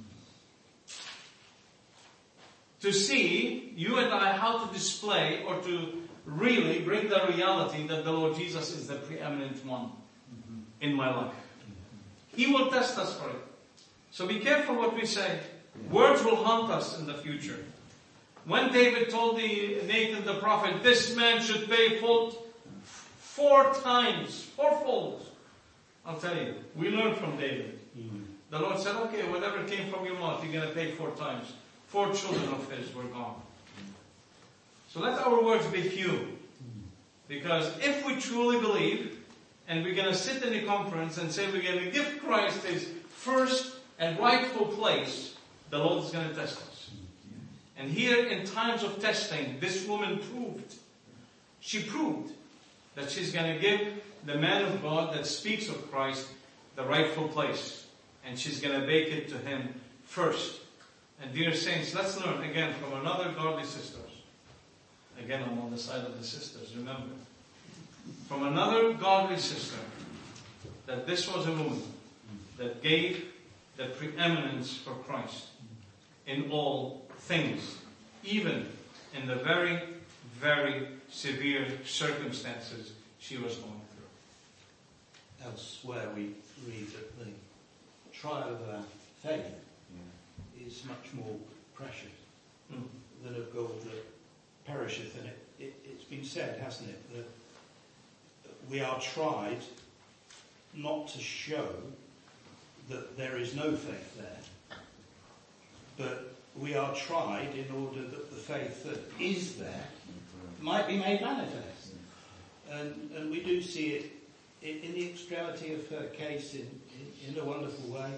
to see you and I how to display or to really bring the reality that the Lord Jesus is the preeminent one in my life. He will test us for it. So be careful what we say. Words will haunt us in the future. When David told Nathan the prophet, this man should pay full 4 times, fourfold. I'll tell you, we learned from David. The Lord said, okay, whatever came from your mouth, you're going to pay 4 times. 4 children of his were gone. So let our words be few. Because if we truly believe, and we're going to sit in a conference and say we're going to give Christ his first and rightful place, the Lord is going to test us. And here in times of testing, this woman she proved that she's going to give the man of God that speaks of Christ the rightful place. And she's going to bake it to him first. And dear saints, let's learn again from another godly sisters. Again, I'm on the side of the sisters, remember. From another godly sister, that this was a woman that gave the preeminence for Christ in all things, even in the very, very severe circumstances she was going through. Elsewhere we read that the trial of our faith is much more precious than of gold that perisheth. And it's been said, hasn't it, that we are tried not to show that there is no faith there, but we are tried in order that the faith that is there might be made manifest. And we do see it in the extremity of her case in a wonderful way.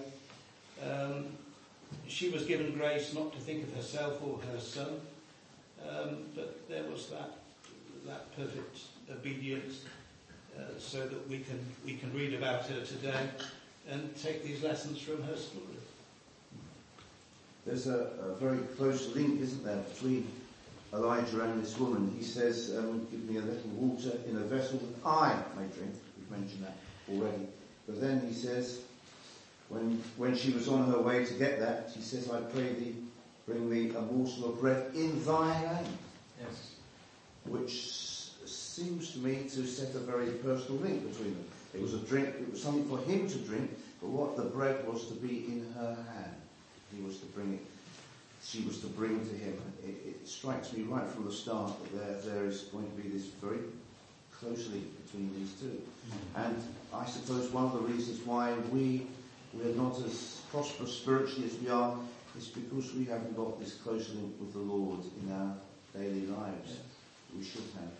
She was given grace not to think of herself or her son, but there was that perfect obedience, so that we can read about her today and take these lessons from her story. There's a very close link, isn't there, between Elijah and this woman. He says, give me a little water in a vessel that I may drink. We've mentioned that already. But then he says, when she was on her way to get that, he says, I pray thee, bring me a morsel of bread in thy name. Yes. Which seems to me to set a very personal link between them. It was a drink, it was something for him to drink, but what the bread was to be in her hand. He was to bring it, she was to bring to him. It strikes me right from the start that there is going to be this very close link between these two. And I suppose one of the reasons why we're not as prosperous spiritually as we are is because we haven't got this close link with the Lord in our daily lives. we should have.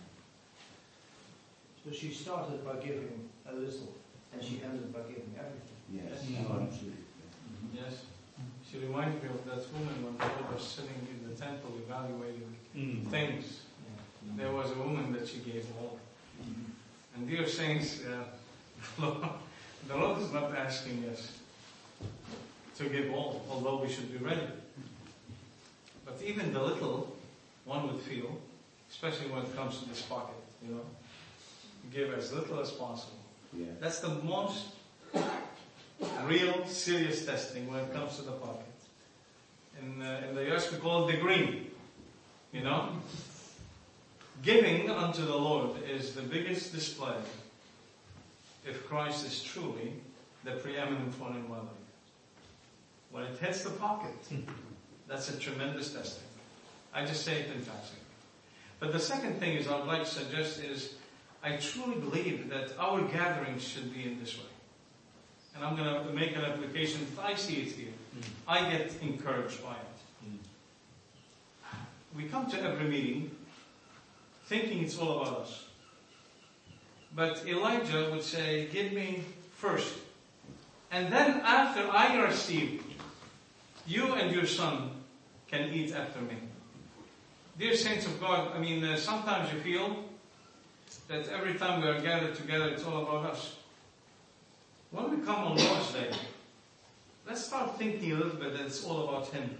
So she started by giving a little, and she ended by giving everything. Yes, Yes. oh, absolutely. Yes. She reminds me of that woman when the Lord was sitting in the temple evaluating things. There was a woman that she gave all. And dear saints, the Lord is not asking us to give all, although we should be ready. But even the little, one would feel, especially when it comes to this pocket, give as little as possible. Yeah. That's the most real, serious testing when it comes to the pocket. In the US we call it the green. Giving unto the Lord is the biggest display if Christ is truly the preeminent one in my life. When it hits the pocket, that's a tremendous testing. I just say it in passing. But the second thing is I'd like to suggest is I truly believe that our gatherings should be in this way. And I'm going to make an application. I see it here. I get encouraged by it. We come to every meeting thinking it's all about us. But Elijah would say, give me first. And then after I receive, you and your son can eat after me. Dear saints of God, sometimes you feel that every time we are gathered together, it's all about us. When we come on Lord's Day, let's start thinking a little bit that it's all about Him.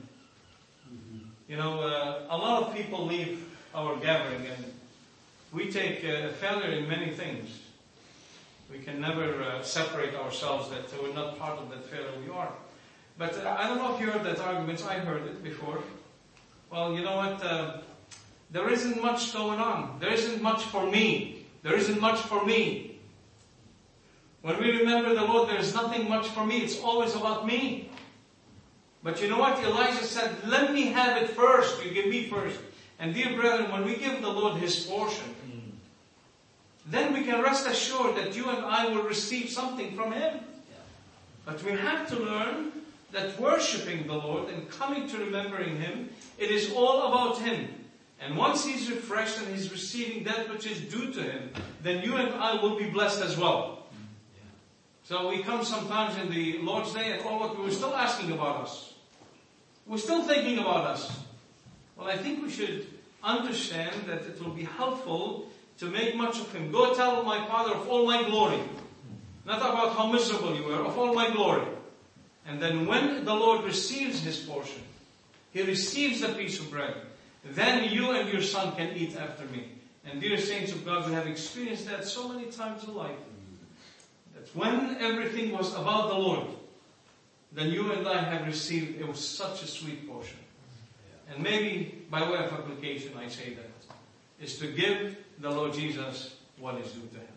A lot of people leave our gathering and we take failure in many things. We can never separate ourselves that we're not part of that failure. We are. But I don't know if you heard that argument. I heard it before. Well, you know what? There isn't much going on. There isn't much for me. There isn't much for me. When we remember the Lord, there is nothing much for me. It's always about me. But you know what? Elijah said, let me have it first. You give me first. And dear brethren, when we give the Lord His portion, then we can rest assured that you and I will receive something from Him. But we have to learn that worshipping the Lord and coming to remembering Him, it is all about Him. And once He's refreshed and He's receiving that which is due to Him, then you and I will be blessed as well. So we come sometimes in the Lord's Day and we're still asking about us. We're still thinking about us. Well, I think we should understand that it will be helpful to make much of Him. Go tell my Father of all my glory. Not about how miserable you were, of all my glory. And then when the Lord receives His portion, He receives the piece of bread, then you and your son can eat after me. And dear saints of God, we have experienced that so many times in life. That when everything was about the Lord, then you and I have received, it was such a sweet portion. And maybe by way of application I say that, is to give the Lord Jesus what is due to Him.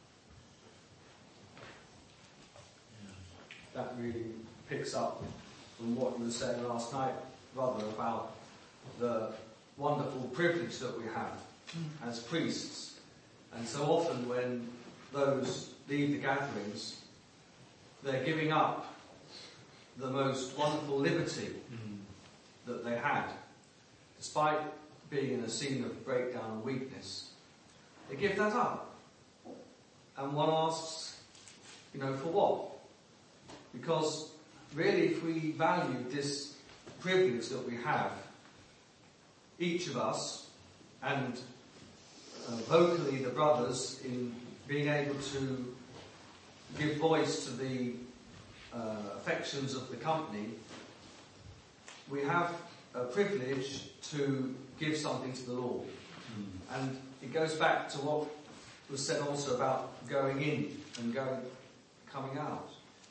That really picks up from what you were saying last night, brother, about the wonderful privilege that we have as priests. And so often when those leave the gatherings, they're giving up the most wonderful liberty that they had. Despite being in a scene of breakdown and weakness, they give that up. And one asks, for what? Because really, if we valued this privilege that we have, each of us, and vocally the brothers, in being able to give voice to the affections of the company, we have a privilege to give something to the Lord. And it goes back to what was said also about going in and coming out.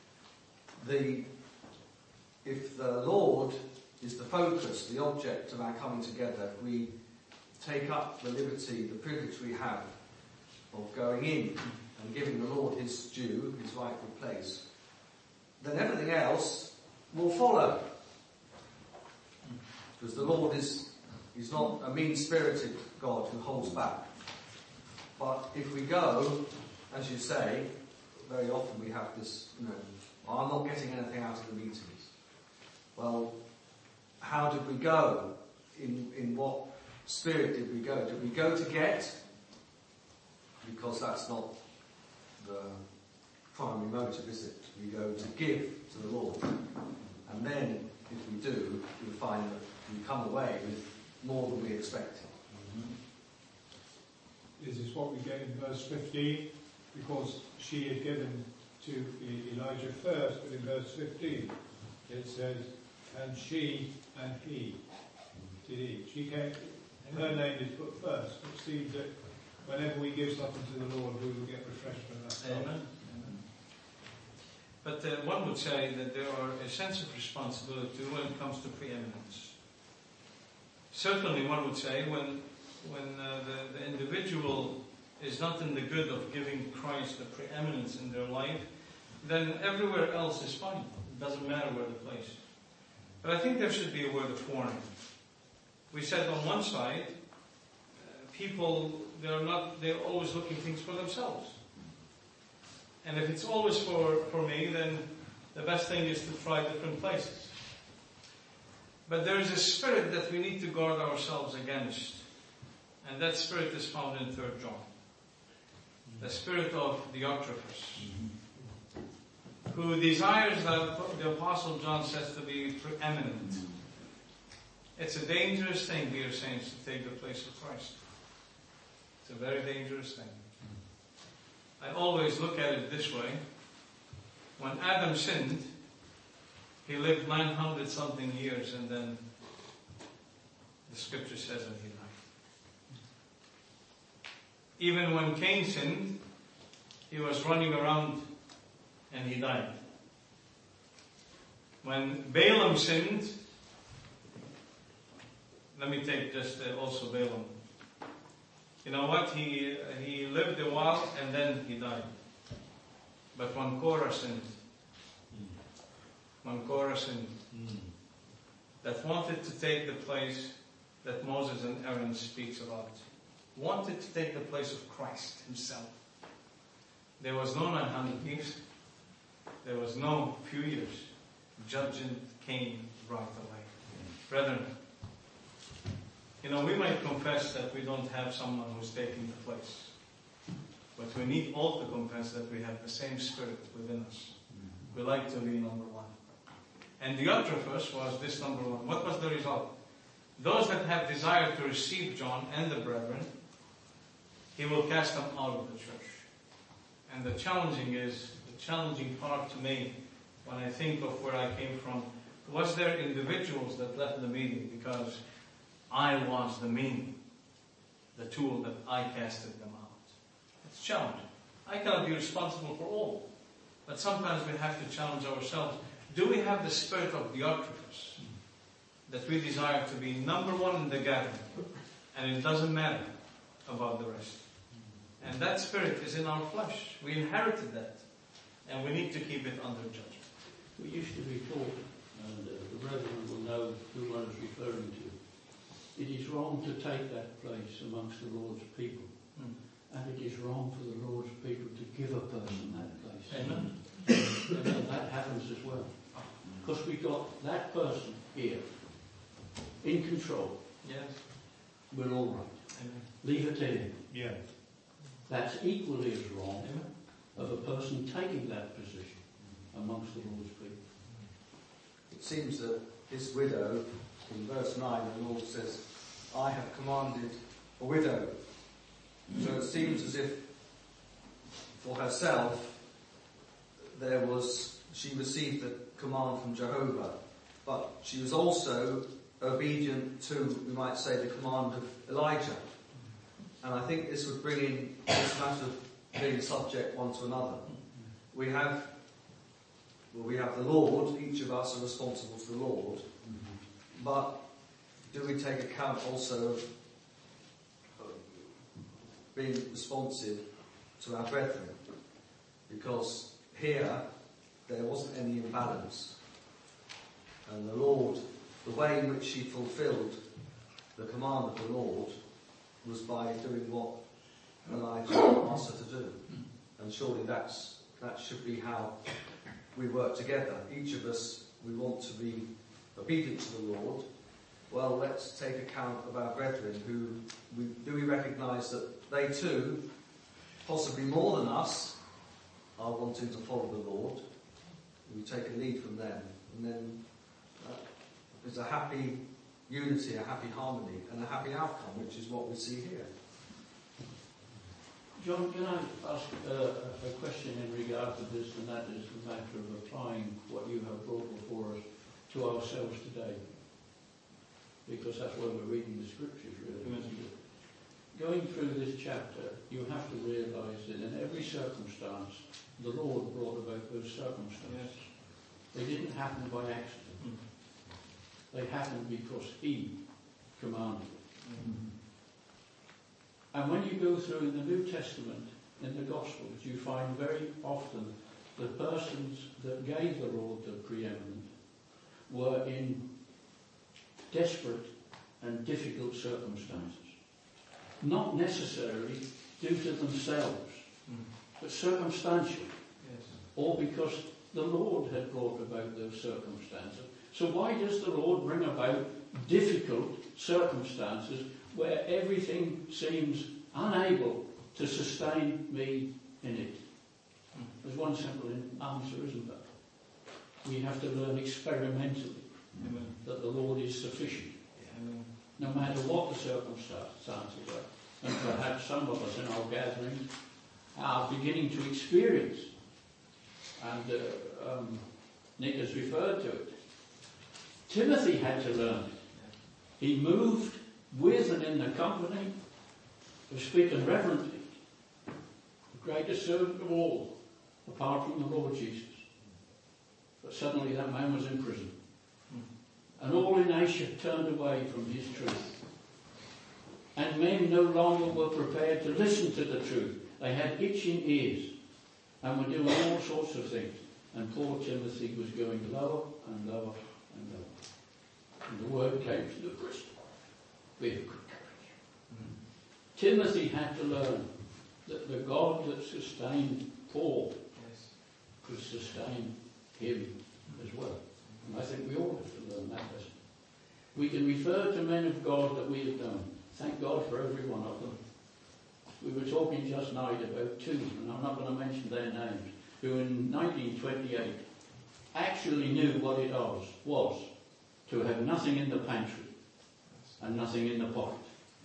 If the Lord is the focus, the object of our coming together, if we take up the liberty, the privilege we have of going in and giving the Lord His due, His rightful place, then everything else will follow. Because the Lord is not a mean-spirited God who holds back. But if we go, as you say, very often we have this, I'm not getting anything out of the meetings. Well, how did we go? In what spirit did we go? Did we go to get? Because that's not the primary motive, is it? We go to give to the Lord. And then, if we do, we find that we come away with more than we expected. This is what we get in verse 15, because she had given to Elijah first, but in verse 15 it says, and she and he did eat. She came, her name is put first. It seems that whenever we give something to the Lord, we will get refreshment. Amen. But one would say that there are a sense of responsibility when it comes to preeminence. Certainly one would say when the individual is not in the good of giving Christ the preeminence in their life, then everywhere else is fine. It doesn't matter where the place. But I think there should be a word of warning. We said on one side, people, they're always looking things for themselves. And if it's always for me, then the best thing is to try different places. But there is a spirit that we need to guard ourselves against. And that spirit is found in 3 John. The spirit of Diotrephes, who desires that the Apostle John says to be preeminent. It's a dangerous thing, dear saints, to take the place of Christ. It's a very dangerous thing. I always look at it this way. When Adam sinned, he lived 900 something years, and then the scripture says that he died. Even when Cain sinned, he was running around and he died. When Balaam sinned, let me take just also Balaam. You know what? He lived a while and then he died. But when Korah sinned, that wanted to take the place that Moses and Aaron speaks about, wanted to take the place of Christ himself. There was no 900 years. There was no few years. Judgment came right away. Brethren, you know, we might confess that we don't have someone who's taking the place. But we need all to confess that we have the same spirit within us. We like to be number one. And Diotrephes was this number one. What was the result? Those that have desired to receive John and the brethren, he will cast them out of the church. And the challenging part to me, when I think of where I came from, was there individuals that left the meeting because I was the mean, the tool that I casted them out. It's challenging. I cannot be responsible for all. But sometimes we have to challenge ourselves. Do we have the spirit of Diotrephes? That we desire to be number one in the gathering. And it doesn't matter about the rest. And that spirit is in our flesh. We inherited that. And we need to keep it under judgment. We used to be taught, and the brethren will know who I was referring to. It is wrong to take that place amongst the Lord's people. And it is wrong for the Lord's people to give a person that place. Amen. And that happens as well. Because we got that person here, in control. Yes. We're all right. Amen. Leave it to him. Yeah. That's equally as wrong Amen. of a person taking that position amongst the Lord's people. It seems that this widow, in verse 9, the Lord says, I have commanded a widow. So it seems as if for herself she received the command from Jehovah, but she was also obedient to, we might say, the command of Elijah. And I think this would bring in this matter of being subject one to another. We have the Lord, each of us are responsible to the Lord, but do we take account also of being responsive to our brethren? Because here, there wasn't any imbalance. And the Lord, the way in which she fulfilled the command of the Lord was by doing what Elijah asked her to do. And surely that should be how we work together. Each of us, we want to be obedient to the Lord, well, let's take account of our brethren who we recognise that they too, possibly more than us, are wanting to follow the Lord. We take a lead from them, and then there's a happy unity, a happy harmony, and a happy outcome, which is what we see here. John, can I ask a question in regard to this, and that is the matter of applying what you have brought before us to ourselves today? Because that's why we're reading the scriptures, really. Mm-hmm. Going through this chapter, you have to realise that in every circumstance, the Lord brought about those circumstances. Yes. They didn't happen by accident. Mm-hmm. They happened because He commanded it. Mm-hmm. And when you go through in the New Testament, in the Gospels, you find very often the persons that gave the Lord the preeminent were in desperate and difficult circumstances. Not necessarily due to themselves, but circumstantial. Yes. Or because the Lord had brought about those circumstances. So why does the Lord bring about difficult circumstances where everything seems unable to sustain me in it? There's one simple answer, isn't there? We have to learn experimentally that the Lord is sufficient. No matter what the circumstances are. And perhaps some of us in our gatherings are beginning to experience. And Nick has referred to it. Timothy had to learn it. He moved with and in the company of speaking reverently, the greatest servant of all, apart from the Lord Jesus. But suddenly that man was in prison. And all in Asia turned away from his truth. And men no longer were prepared to listen to the truth. They had itching ears and were doing all sorts of things. And poor Timothy was going lower and lower and lower. And the word came to the Christian. Be of good courage. Timothy had to learn that the God that sustained Paul could sustain him as well. And I think we all have to learn that lesson. We can refer to men of God that we have known. Thank God for every one of them. We were talking just night about two, and I'm not going to mention their names, who in 1928 actually knew what it was to have nothing in the pantry and nothing in the pocket.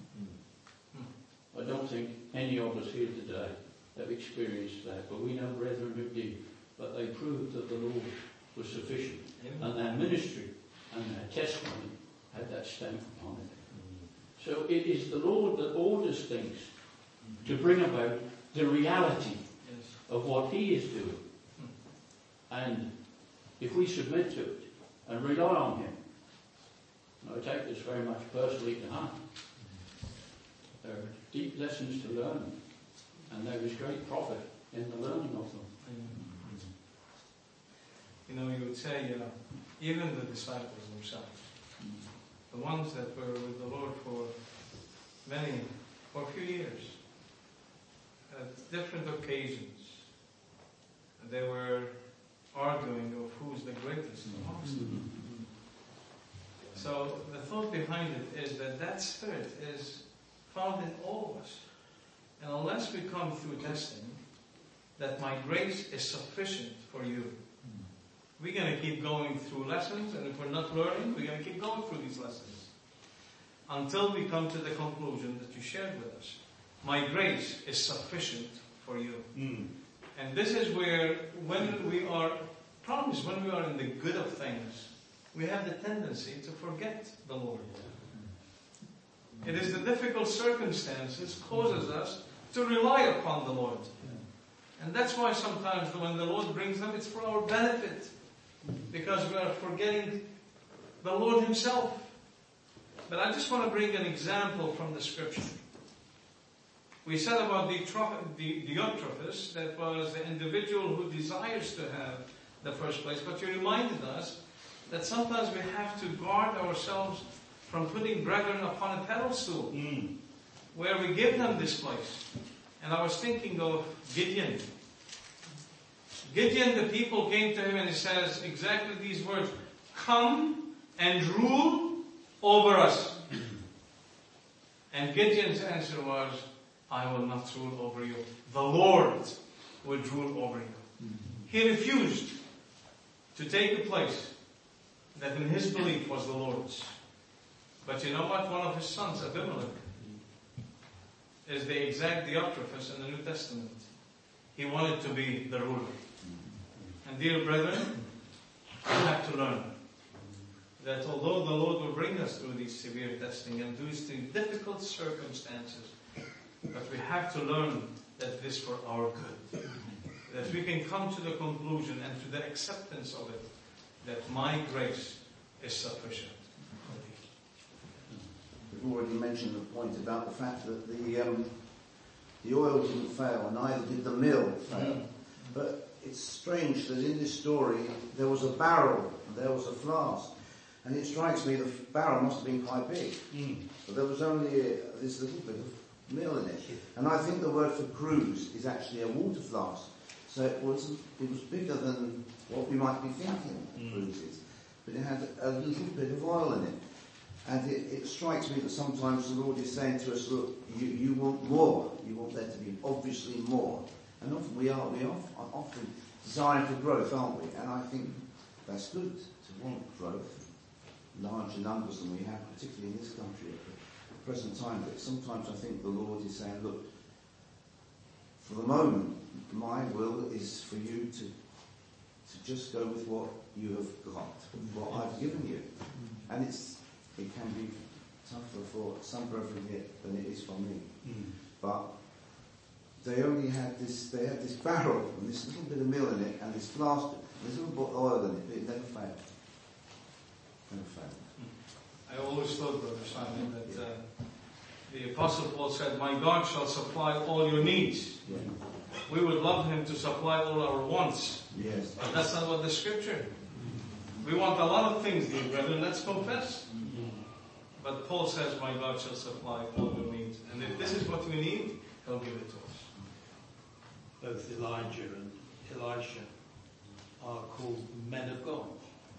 I don't think any of us here today have experienced that, but we know brethren who did. But they proved that the Lord was sufficient. And their ministry and their testimony had that stamp upon it. So it is the Lord that orders things to bring about the reality of what He is doing. And if we submit to it and rely on Him, and I take this very much personally to heart, there are deep lessons to learn, and there is great profit in the learning of them. You know, you would say, even the disciples themselves, the ones that were with the Lord for a few years, at different occasions, they were arguing of who's the greatest amongst them. So the thought behind it is that spirit is found in all of us. And unless we come through testing, that my grace is sufficient for you. We're going to keep going through lessons, and if we're not learning, we're going to keep going through these lessons. Until we come to the conclusion that you shared with us. My grace is sufficient for you. And this is where, when we are in the good of things, we have the tendency to forget the Lord. It is the difficult circumstances causes us to rely upon the Lord. And that's why sometimes when the Lord brings them, it's for our benefit. Because we are forgetting the Lord Himself. But I just want to bring an example from the Scripture. We said about Diotrephes, that was the individual who desires to have the first place. But you reminded us that sometimes we have to guard ourselves from putting brethren upon a pedestal, where we give them this place. And I was thinking of Gideon. Gideon, the people came to him and he says exactly these words, "Come and rule over us. And Gideon's answer was, I will not rule over you. The Lord would rule over you. He refused to take a place that in his belief was the Lord's. But you know what? One of his sons, Abimelech, is the exact Diotrephes in the New Testament. He wanted to be the ruler. And dear brethren, we have to learn that although the Lord will bring us through these severe testing and these difficult circumstances, but we have to learn that this is for our good. That we can come to the conclusion and to the acceptance of it, that my grace is sufficient. We've already mentioned the point about the fact that the oil didn't fail, neither did the mill fail. But it's strange that in this story there was a barrel and there was a flask. And it strikes me the barrel must have been quite big. But there was only this little bit of mill in it. And I think the word for cruse is actually a water flask. So it was bigger than what we might be thinking cruises. But it had a little bit of oil in it. And it strikes me that sometimes the Lord is saying to us, look, you want more. You want there to be obviously more. And often we are often desiring for growth, aren't we? And I think that's good to want growth, larger numbers than we have, particularly in this country at the present time. But sometimes I think the Lord is saying, look, for the moment, my will is for you to just go with what you have got, what I've given you. And it can be tougher for some brethren here than it is for me. But they had this barrel and this little bit of meal in it and this flask, this little bit of oil in it, but it never failed. Never failed. I always thought, Brother Simon, that the Apostle Paul said, my God shall supply all your needs. Yeah. We would love him to supply all our wants. Yes. But that's not what the scripture. We want a lot of things, dear brethren, let's confess. But Paul says, my God shall supply all your needs. And if this is what we need, he'll give it to us. Both Elijah and Elisha are called men of God.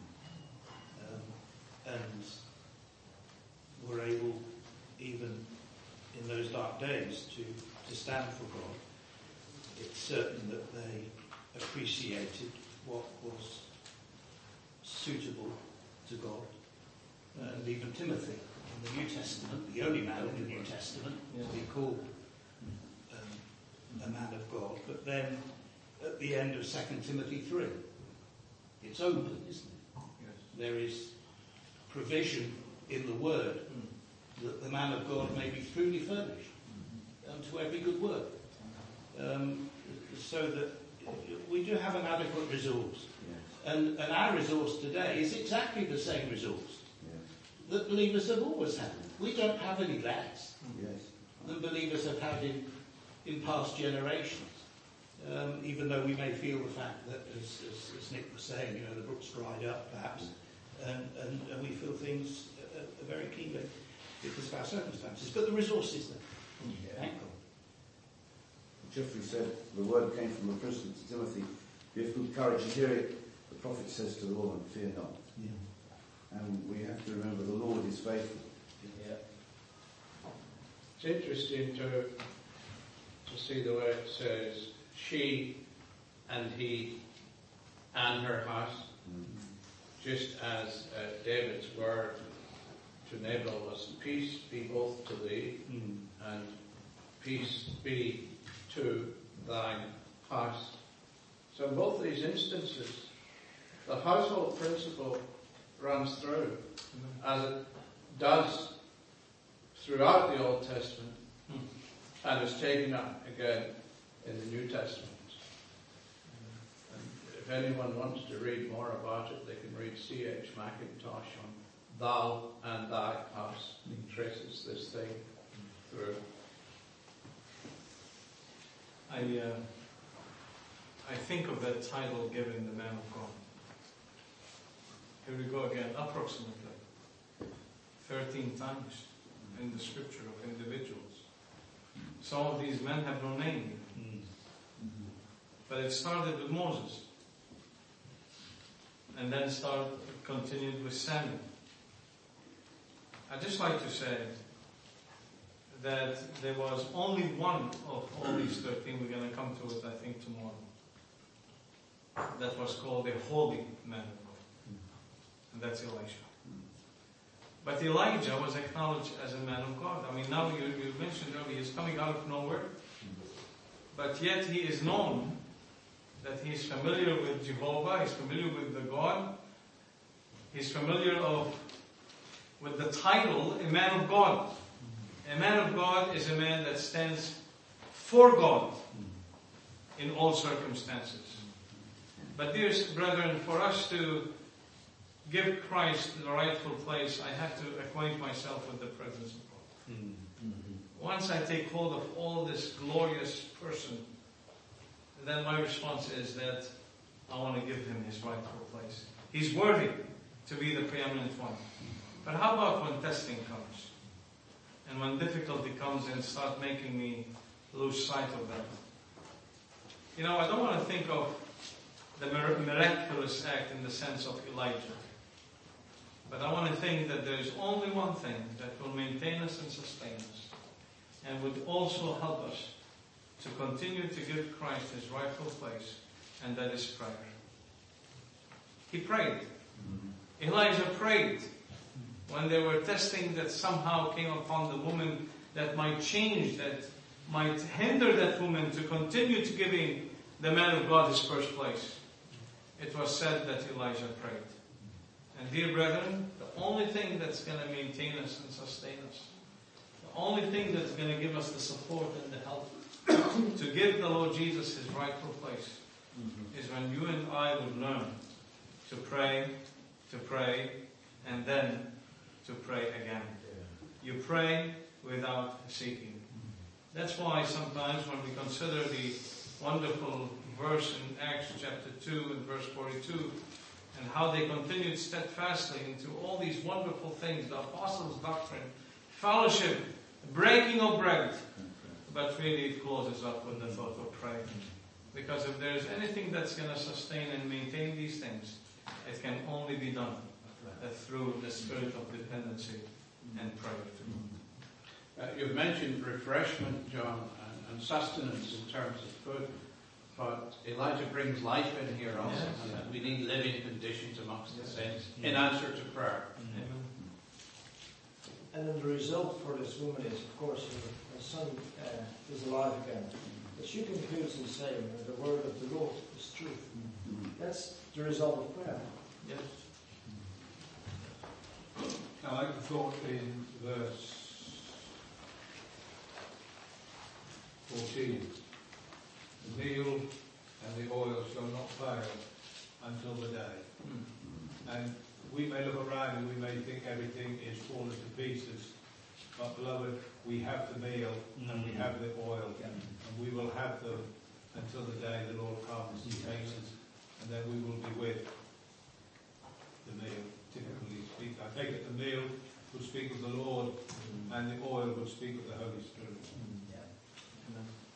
And were able, even in those dark days, to stand for God. It's certain that they appreciated what was suitable to God. And even Timothy in the New Testament, the only man in the New Testament to be called a man of God. But then at the end of 2 Timothy 3, it's open, isn't it? Yes. There is provision in the word that the man of God may be truly furnished unto every good work. So that we do have an adequate resource. Yes. And our resource today is exactly the same resource that believers have always had. We don't have any less than believers have had in past generations. Even though we may feel the fact that, as Nick was saying, the brook's dried up, perhaps, and we feel things very keenly because of our circumstances. But the resource is there. Thank God. Geoffrey said the word came from the prison to Timothy. Be of good courage and hear it. The prophet says to the woman, fear not. And we have to remember the Lord is faithful. It's interesting to see the way it says, she and he and her house, just as David's word to Nabal was, peace be both to thee, and peace be to thine house. So in both these instances, the household principle runs through, as it does throughout the Old Testament, and is taken up again in the New Testament. And if anyone wants to read more about it, they can read C.H. Mackintosh on Thou and Thy House. He traces this thing through. I think of that title given the man of God. Here we go again, approximately 13 times in the scripture of individuals. Some of these men have no name. But it started with Moses. And then continued with Samuel. I'd just like to say that there was only one of all these 13, we're going to come to it, I think, tomorrow, that was called a holy man of God. And that's Elisha. But Elijah was acknowledged as a man of God. I mean, now you mentioned earlier, he's coming out of nowhere, but yet he is known that he's familiar with Jehovah, he's familiar with the God, he's familiar with the title, a man of God. A man of God is a man that stands for God in all circumstances. But dear brethren, for us to give Christ the rightful place, I have to acquaint myself with the presence of God. Once I take hold of all this glorious person, then my response is that I want to give him his rightful place. He's worthy to be the preeminent one. But how about when testing comes? And when difficulty comes and start making me lose sight of that? You know, I don't want to think of the miraculous act in the sense of Elijah. But I want to think that there is only one thing that will maintain us and sustain us, and would also help us to continue to give Christ his rightful place, and that is prayer. He prayed. Elijah prayed when they were testing that somehow came upon the woman that might change, that might hinder that woman to continue to giving the man of God his first place. It was said that Elijah prayed. And dear brethren, the only thing that's going to maintain us and sustain us, the only thing that's going to give us the support and the help to give the Lord Jesus his rightful place is when you and I would learn to pray, and then to pray again. You pray without seeking. That's why sometimes when we consider the wonderful verse in Acts chapter 2 and verse 42, and how they continued steadfastly into all these wonderful things, the apostles' doctrine, fellowship, breaking of bread, but really it closes up with the thought of prayer. Because if there's anything that's going to sustain and maintain these things, it can only be done through the spirit of dependency and prayer. You've mentioned refreshment, John, and sustenance in terms of food, but Elijah brings life in here also, and we need living conditions amongst the saints in answer to prayer. And then the result for this woman is, of course, her son is alive again. But she concludes in saying, the word of the Lord is truth. That's the result of prayer. Yes. I like the thought in verse 14. The meal and the oil shall not fail until the day. And we may look around and we may think everything is fallen to pieces. But beloved, we have the meal and we have the oil. And we will have them until the day the Lord comes and takes us. And then we will be with the meal. Typically speak. I take it the meal would speak of the Lord and the oil would speak of the Holy Spirit.